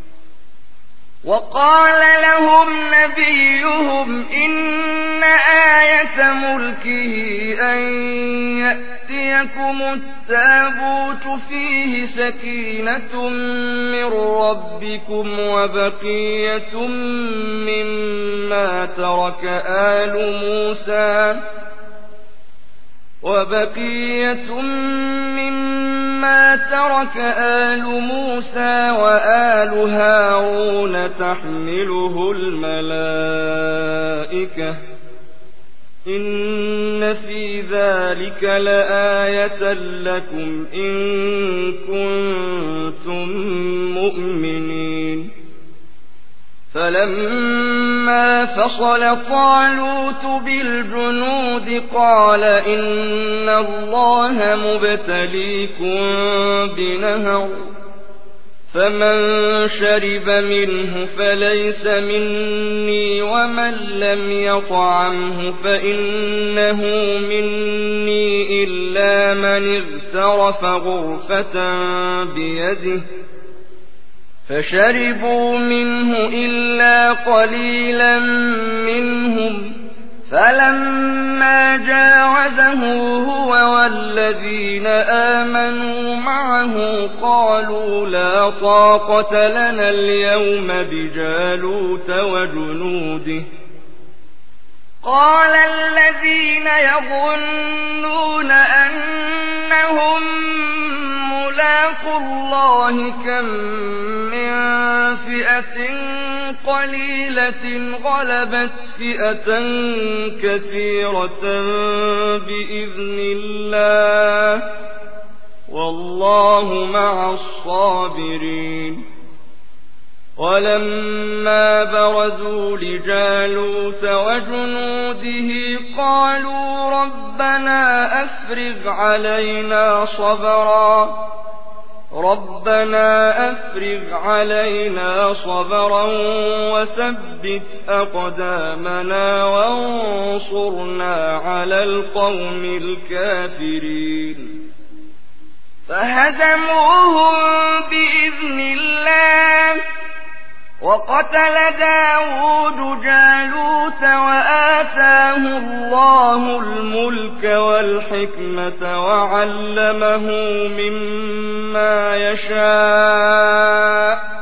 وقال لهم نبيهم إن آية ملكه أن يأتيكم التابوت فيه سكينة من ربكم وبقية مما ترك آل موسى وبقية مما ترك آل موسى وآل هارون تحمله الملائكة إن في ذلك لآية لكم إن كنتم مؤمنين فلما فصل طالوت بالجنود قال إن الله مبتليكم بنهر فمن شرب منه فليس مني ومن لم يطعمه فإنه مني إلا من اغترف غرفة بيده فشربوا منه إلا قليلا منهم فلما جاوزه هو والذين آمنوا معه قالوا لا طاقة لنا اليوم بجالوت وجنوده قال الذين يظنون أنهم ملاقو الله كم من فئة قليلة غلبت فئة كثيرة بإذن الله والله مع الصابرين ولما برزوا لجالوت وجنوده قالوا ربنا أفرغ علينا صبرا ربنا أفرغ علينا صبرا وثبت أقدامنا وانصرنا على القوم الكافرين فهزموهم بإذن الله وقتل داود جالوت وآتاه الله الملك والحكمة وعلمه مما يشاء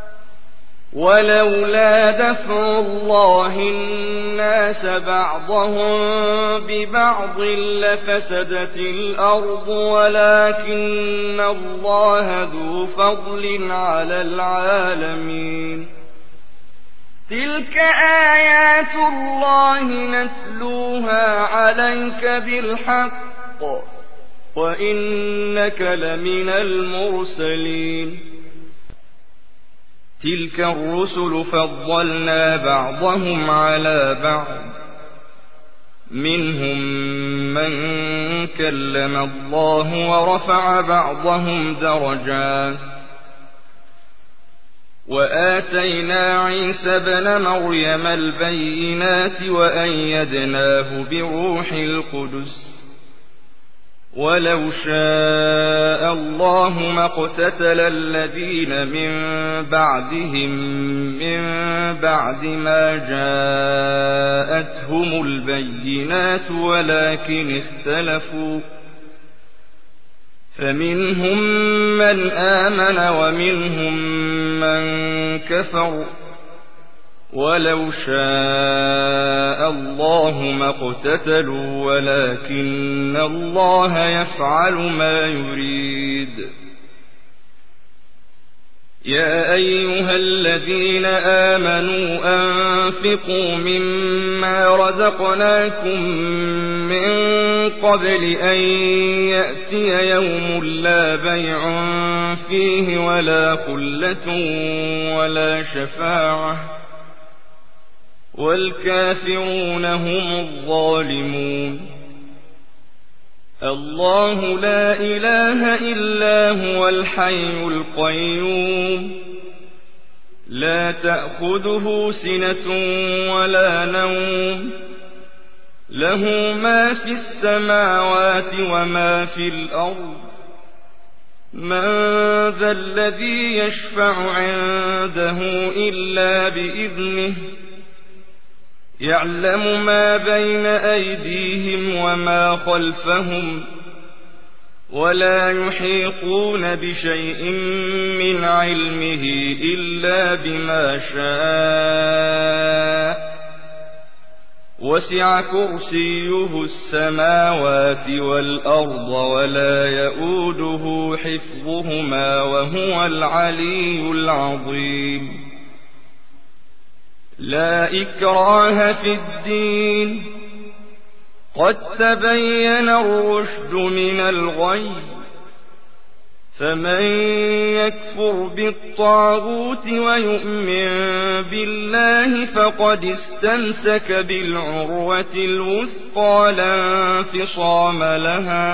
ولولا دفع الله الناس بعضهم ببعض لفسدت الأرض ولكن الله ذو فضل على العالمين تلك آيات الله نتلوها عليك بالحق وإنك لمن المرسلين تلك الرسل فضلنا بعضهم على بعض منهم من كلم الله ورفع بعضهم درجات وآتينا عيسى ابن مريم البينات وأيدناه بروح القدس ولو شاء الله ما اقتتل الذين من بعدهم من بعد ما جاءتهم البينات ولكن اختلفوا فمنهم من آمن ومنهم من كفر ولو شاء الله ما اقتتلوا ولكن الله يفعل ما يريد يا أيها الذين آمنوا أنفقوا مما رزقناكم من قبل أن يأتي يوم لا بيع فيه ولا خلة ولا شفاعة والكافرون هم الظالمون الله لا إله إلا هو الحي القيوم لا تأخذه سنة ولا نوم له ما في السماوات وما في الأرض من ذا الذي يشفع عنده إلا بإذنه يعلم ما بين أيديهم وما خلفهم ولا يحيطون بشيء من علمه إلا بما شاء وسع كرسيه السماوات والأرض ولا يؤوده حفظهما وهو العلي العظيم لا إكراه في الدين قد تبين الرشد من الغي فمن يكفر بالطاغوت ويؤمن بالله فقد استمسك بالعروة الوثقى لا انفصام لها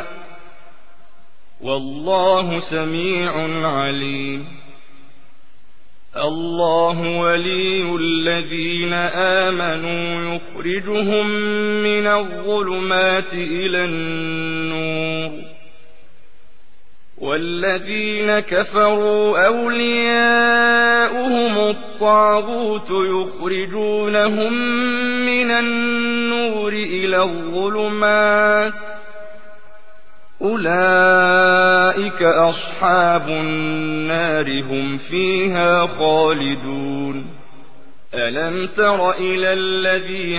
والله سميع عليم الله ولي الذين آمنوا يخرجهم من الظلمات إلى النور والذين كفروا أولياؤهم الطاغوت يخرجونهم من النور إلى الظلمات أولئك أصحاب النار هم فيها خالدون ألم تر إلى الذي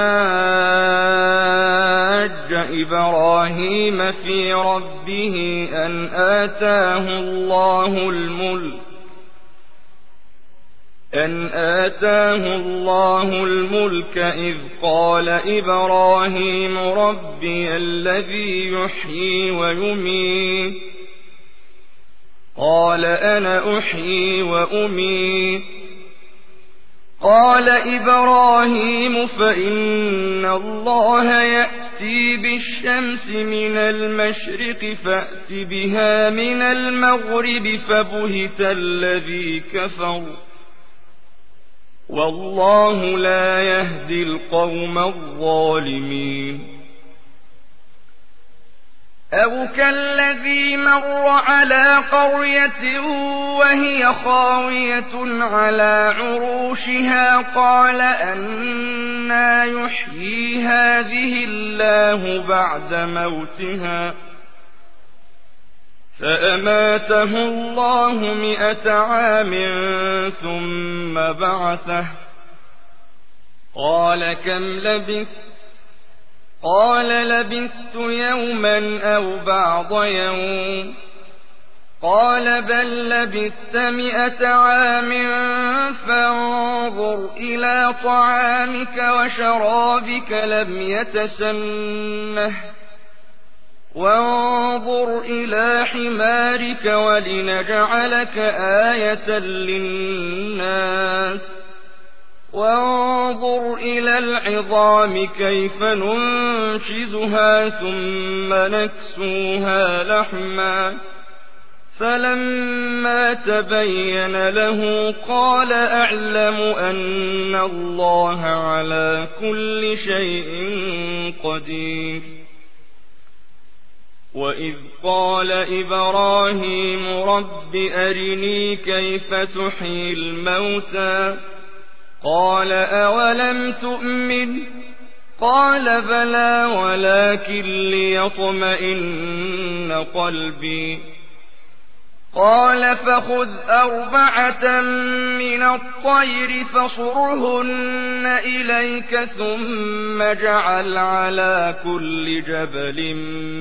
حاج إبراهيم في ربه أن آتاه الله الملك أن آتاه الله الملك إذ قال إبراهيم ربي الذي يحيي ويميت قال أنا أحيي وأميت قال إبراهيم فإن الله يأتي بالشمس من المشرق فأت بها من المغرب فبهت الذي كفر والله لا يهدي القوم الظالمين أو كالذي مر على قرية وهي خاوية على عروشها قال أنى يحيي هذه الله بعد موتها فأماته الله مئة عام ثم بعثه قال كم لبثت قال لبثت يوما أو بعض يوم قال بل لبثت مئة عام فانظر إلى طعامك وشرابك لم يتسنه وانظر إلى حمارك ولنجعلك آية للناس وانظر إلى العظام كيف ننشزها ثم نكسوها لحما فلما تبين له قال أعلم أن الله على كل شيء قدير وإذ قال إبراهيم رب أرني كيف تحيي الموتى قال أولم تؤمن قال بلى ولكن ليطمئن قلبي قال فخذ أربعة من الطير فصرهن إليك ثم اجعل على كل جبل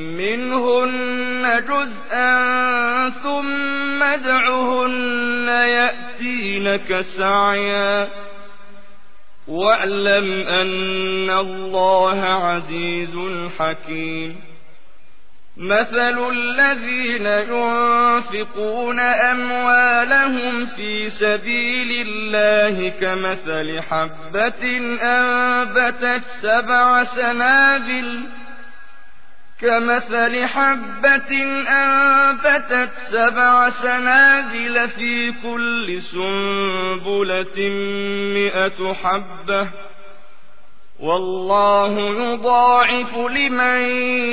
منهن جزءا ثم ادعهن يأتينك سعيا واعلم أن الله عزيز حكيم مثل الذين ينفقون أموالهم في سبيل الله كمثل حبة أنبتت سبع سنابل كمثل حبة أنبتت سبع سنابل في كل سنبلة مئة حبة والله يضاعف لمن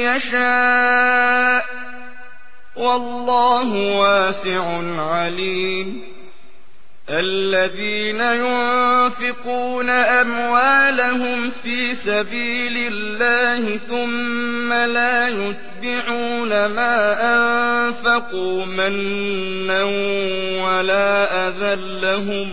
يشاء والله واسع عليم الذين ينفقون أموالهم في سبيل الله ثم لا يتبعون ما أنفقوا منا ولا أذى لهم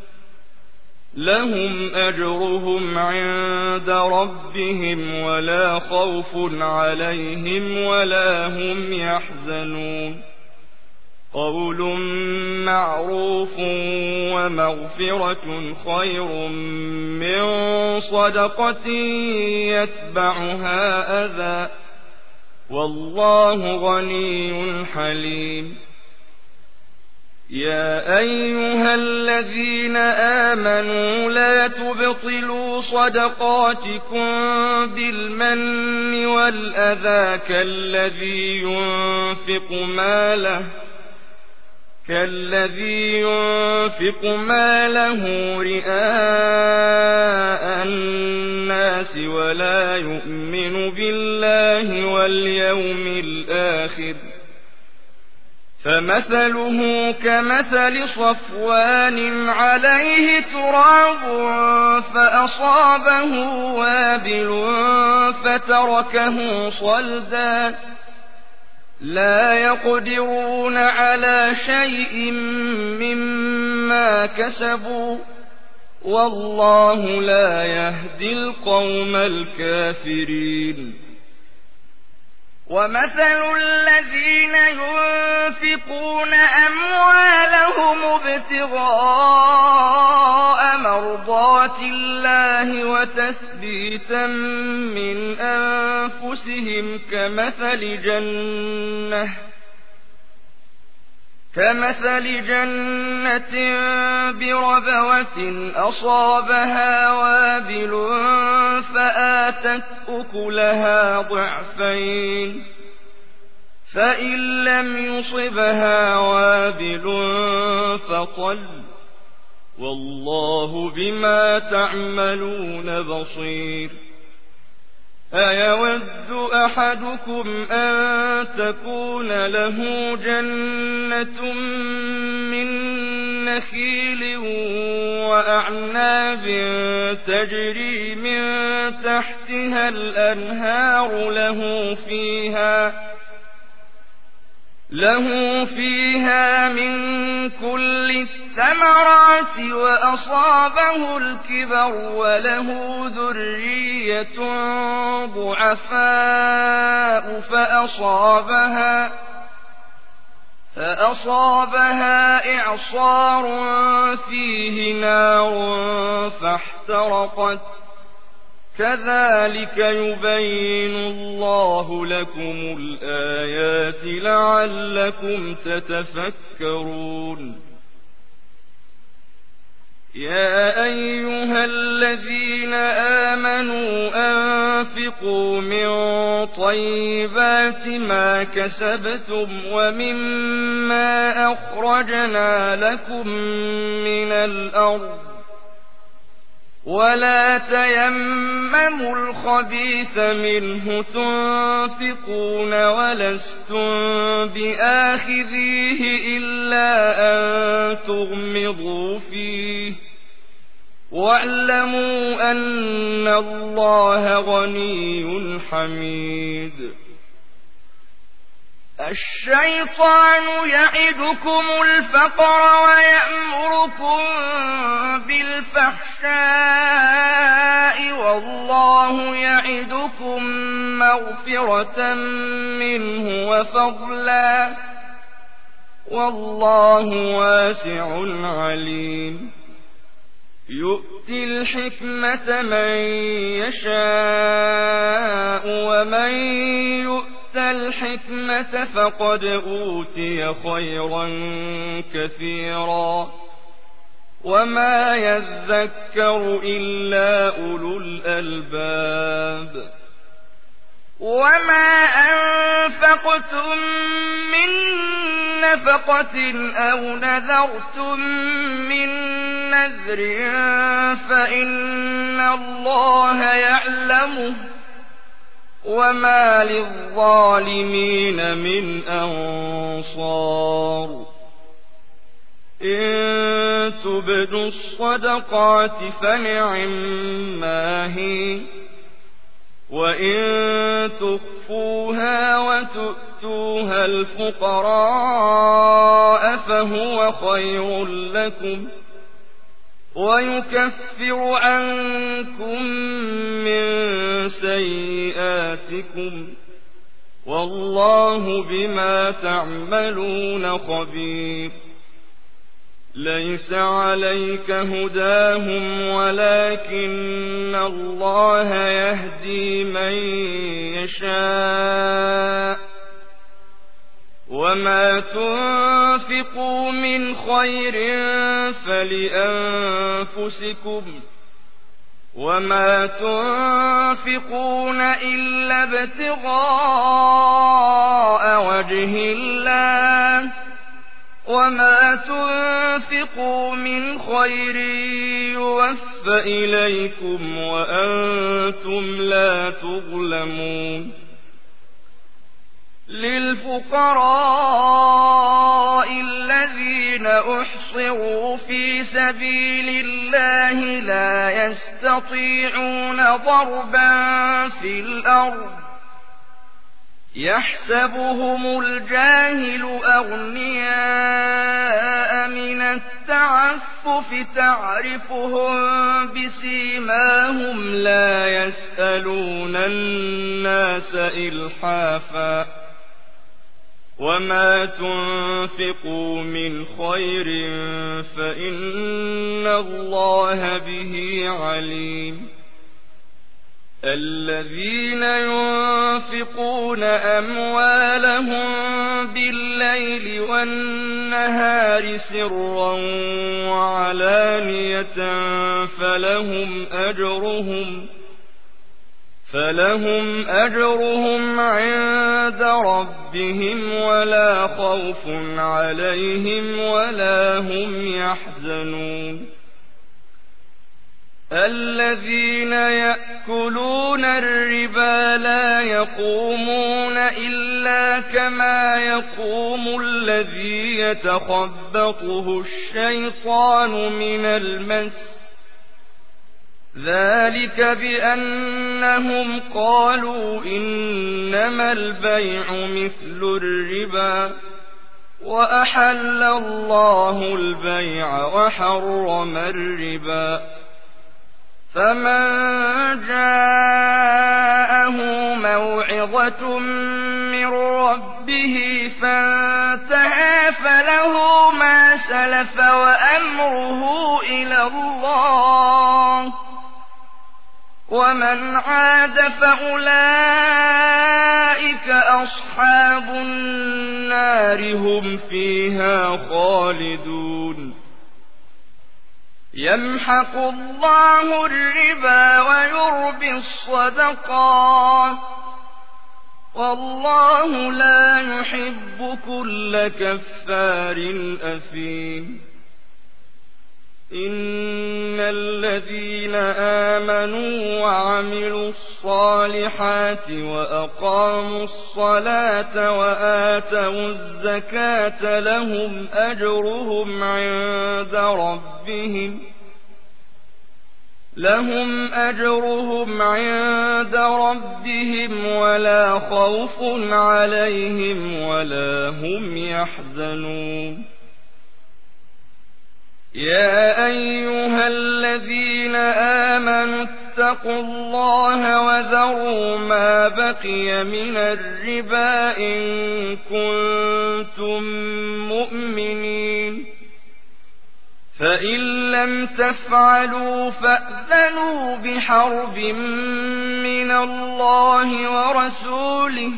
لهم أجرهم عند ربهم ولا خوف عليهم ولا هم يحزنون قول معروف ومغفرة خير من صدقة يتبعها أذى والله غني حليم يا أيها الذين آمنوا لا تبطلوا صدقاتكم بالمن والأذى كالذي ينفق ماله كالذي ينفق ماله رئاء الناس ولا يؤمن بالله واليوم الآخر فمثله كمثل صفوان عليه تراب فأصابه وابل فتركه صلدا لا يقدرون على شيء مما كسبوا والله لا يهدي القوم الكافرين ومثل الذين ينفقون أموالهم ابتغاء مرضات الله وتثبيتا من أنفسهم كمثل جنة كمثل جنة بربوة أصابها وابل فآتت أكلها ضعفين فإن لم يصبها وابل فطل والله بما تعملون بصير أيود أحدكم أن تكون له جنة من نخيل وأعناب تجري من تحتها الأنهار له فيها له فيها من كل الثمرات وأصابه الكبر وله ذرية ضعفاء فأصابها فأصابها إعصار فيه نار فاحترقت كذلك يبين الله لكم الآيات لعلكم تتفكرون يا أيها الذين آمنوا أنفقوا من طيبات ما كسبتم ومما أخرجنا لكم من الأرض ولا تيمموا الخبيث منه تنفقون ولستم بآخذيه إلا أن تغمضوا فيه واعلموا أن الله غني حميد الشيطان يعدكم الفقر ويأمركم بالفحشاء والله يعدكم مغفرة منه وفضلا والله واسع عليم يؤتي الحكمة من يشاء ومن يؤتي الحكمة فقد أوتي خيرا كثيرا وما يذكر إلا أولو الألباب وما أنفقتم من نفقة أو نذرتم من نذر فإن الله يعلمه وما للظالمين من أنصار إن تبدوا الصدقات فنعما هي وإن تخفوها وتؤتوها الفقراء فهو خير لكم ويكفر عنكم من سيئاتكم والله بما تعملون خبير ليس عليك هداهم ولكن الله يهدي من يشاء وما تنفقوا تنفقوا من خير فلأنفسكم وما تنفقون إلا ابتغاء وجه الله وما تنفقوا من خير يوفى إليكم وأنتم لا تظلمون للفقراء الذين أحصروا في سبيل الله لا يستطيعون ضربا في الأرض يحسبهم الجاهل أغنياء من التعفف تعرفهم بسيماهم لا يسألون الناس إلحافا وما تنفقوا من خير فإن الله به عليم الذين ينفقون أموالهم بالليل والنهار سرا وعلانية فلهم أجرهم فلهم أجرهم عند ربهم ولا خوف عليهم ولا هم يحزنون الذين يأكلون الربا لا يقومون إلا كما يقوم الذي يتخبطه الشيطان من المس ذلك بأنهم قالوا إنما البيع مثل الربا وأحل الله البيع وحرم الربا فمن جاءه موعظة من ربه فانتهى فله ما سلف وأمره إلى الله ومن عاد فأولئك أصحاب النار هم فيها خالدون يمحق الله الربا ويربي الصدقات والله لا يحب كل كفار أثيم إن الذين آمنوا وعملوا الصالحات وأقاموا الصلاة وآتوا الزكاة لهم أجرهم عند ربهم لهم أجرهم عند ربهم ولا خوف عليهم ولا هم يحزنون يا أيها الذين آمنوا اتقوا الله وذروا ما بقي من الربا إن كنتم مؤمنين فإن لم تفعلوا فأذنوا بحرب من الله ورسوله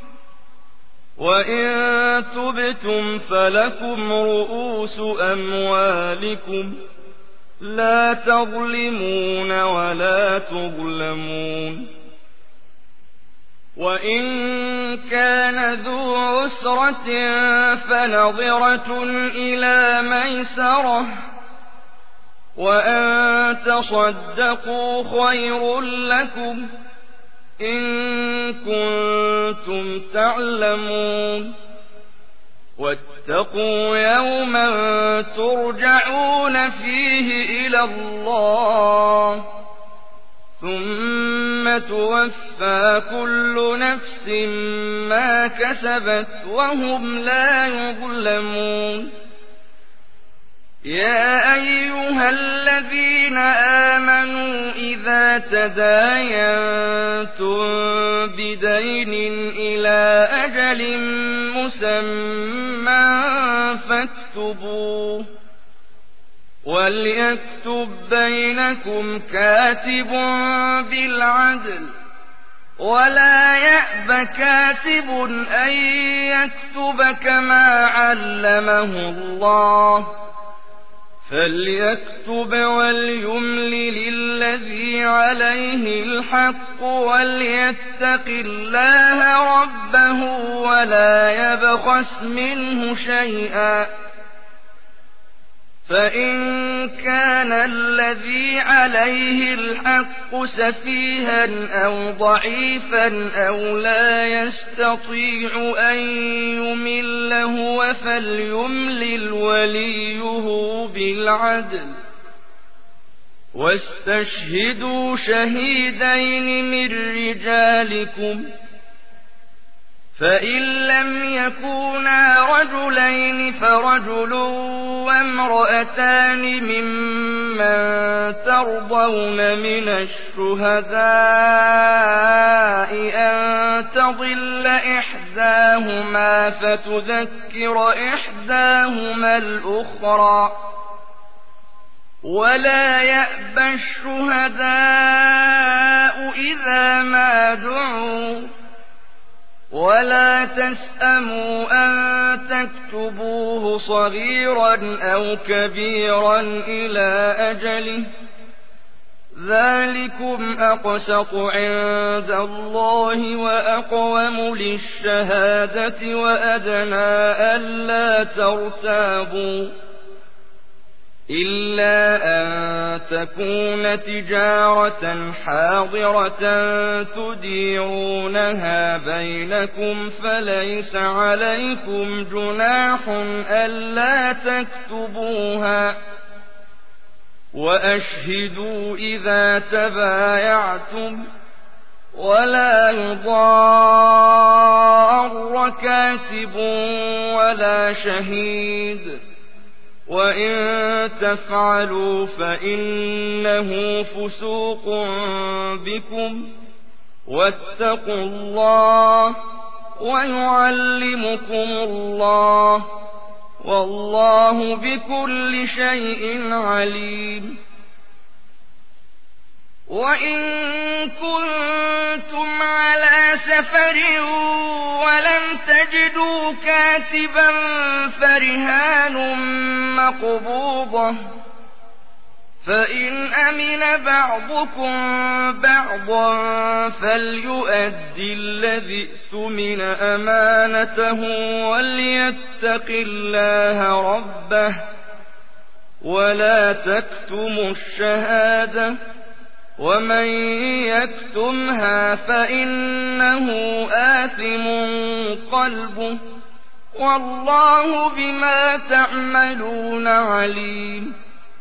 وإن تبتم فلكم رؤوس أموالكم لا تظلمون ولا تظلمون وإن كان ذو عسرة فنظرة إلى ميسرة وأن تصدقوا خير لكم إن كنتم تعلمون واتقوا يوما ترجعون فيه إلى الله ثم توفى كل نفس ما كسبت وهم لا يظلمون يا أيها الذين آمنوا إذا تداينتم بدين إلى أجل مسمى فاكتبوه وليكتب بينكم كاتب بالعدل ولا يأب كاتب أن يكتب كما علمه الله فليكتب وليملل الذي عليه الحق وليتق الله ربه ولا يبخس منه شيئا فإن كان الذي عليه الحق سفيها أو ضعيفا أو لا يستطيع أن يمل هو فليملل وليه بالعدل واستشهدوا شهيدين من رجالكم فإن لم يكونا رجلين فرجل وامرأتان ممن ترضون من الشهداء أن تضل إحداهما فتذكر إحداهما الأخرى ولا يأبى الشهداء إذا ما دعوا ولا تسأموا أن تكتبوه صغيرا أو كبيرا إلى أجله ذلكم أقسط عند الله وأقوم للشهادة وأدنى ألا ترتابوا إلا أن تكون تجارة حاضرة تديرونها بينكم فليس عليكم جناح ألا تكتبوها وأشهدوا إذا تبايعتم ولا يضار كاتب ولا شهيد وإن تفعلوا فإنه فسوق بكم واتقوا الله ويعلمكم الله والله بكل شيء عليم وإن كنتم على سفر ولم تجدوا كاتبا فرهان مقبوضة فإن أمن بعضكم بعضا فليؤدي الذي اؤتمن أمانته وليتق الله ربه ولا تكتموا الشهادة ومن يكتمها فإنه آثم قلبه والله بما تعملون عليم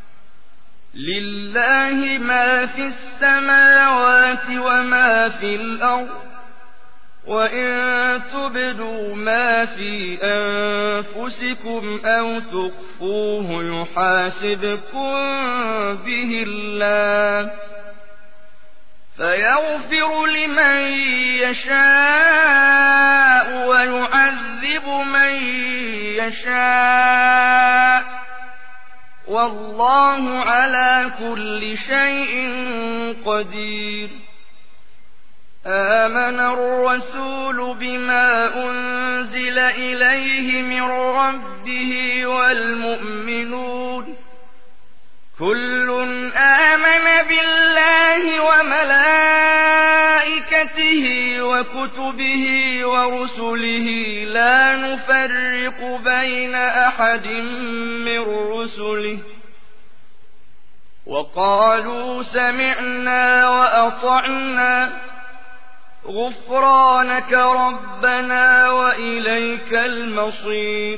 لله ما في السماوات وما في الأرض وإن تبدوا ما في أنفسكم أو تخفوه يحاسبكم به الله فيغفر لمن يشاء ويعذب من يشاء والله على كل شيء قدير آمن الرسول بما أنزل إليه من ربه والمؤمنون كل آمن بالله وملائكته وكتبه ورسله لا نفرق بين أحد من رسله وقالوا سمعنا وأطعنا غفرانك ربنا وإليك المصير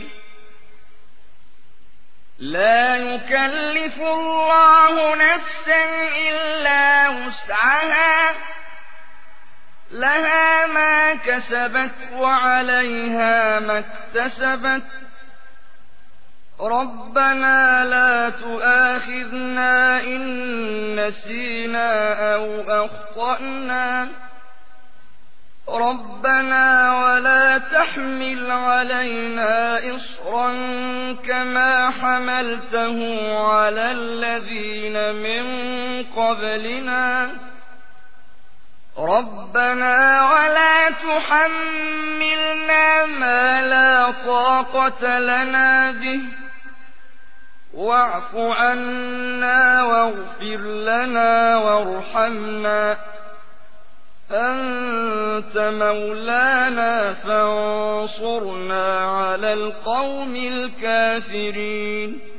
لا يكلف الله نفسا إلا وسعها لها ما كسبت وعليها ما اكتسبت ربنا لا تؤاخذنا إن نسينا أو أخطأنا ربنا ولا تحمل علينا إصرا كما حملته على الذين من قبلنا ربنا ولا تحملنا ما لا طاقة لنا به واعف عنا واغفر لنا وارحمنا أنت مولانا فانصرنا على القوم الكافرين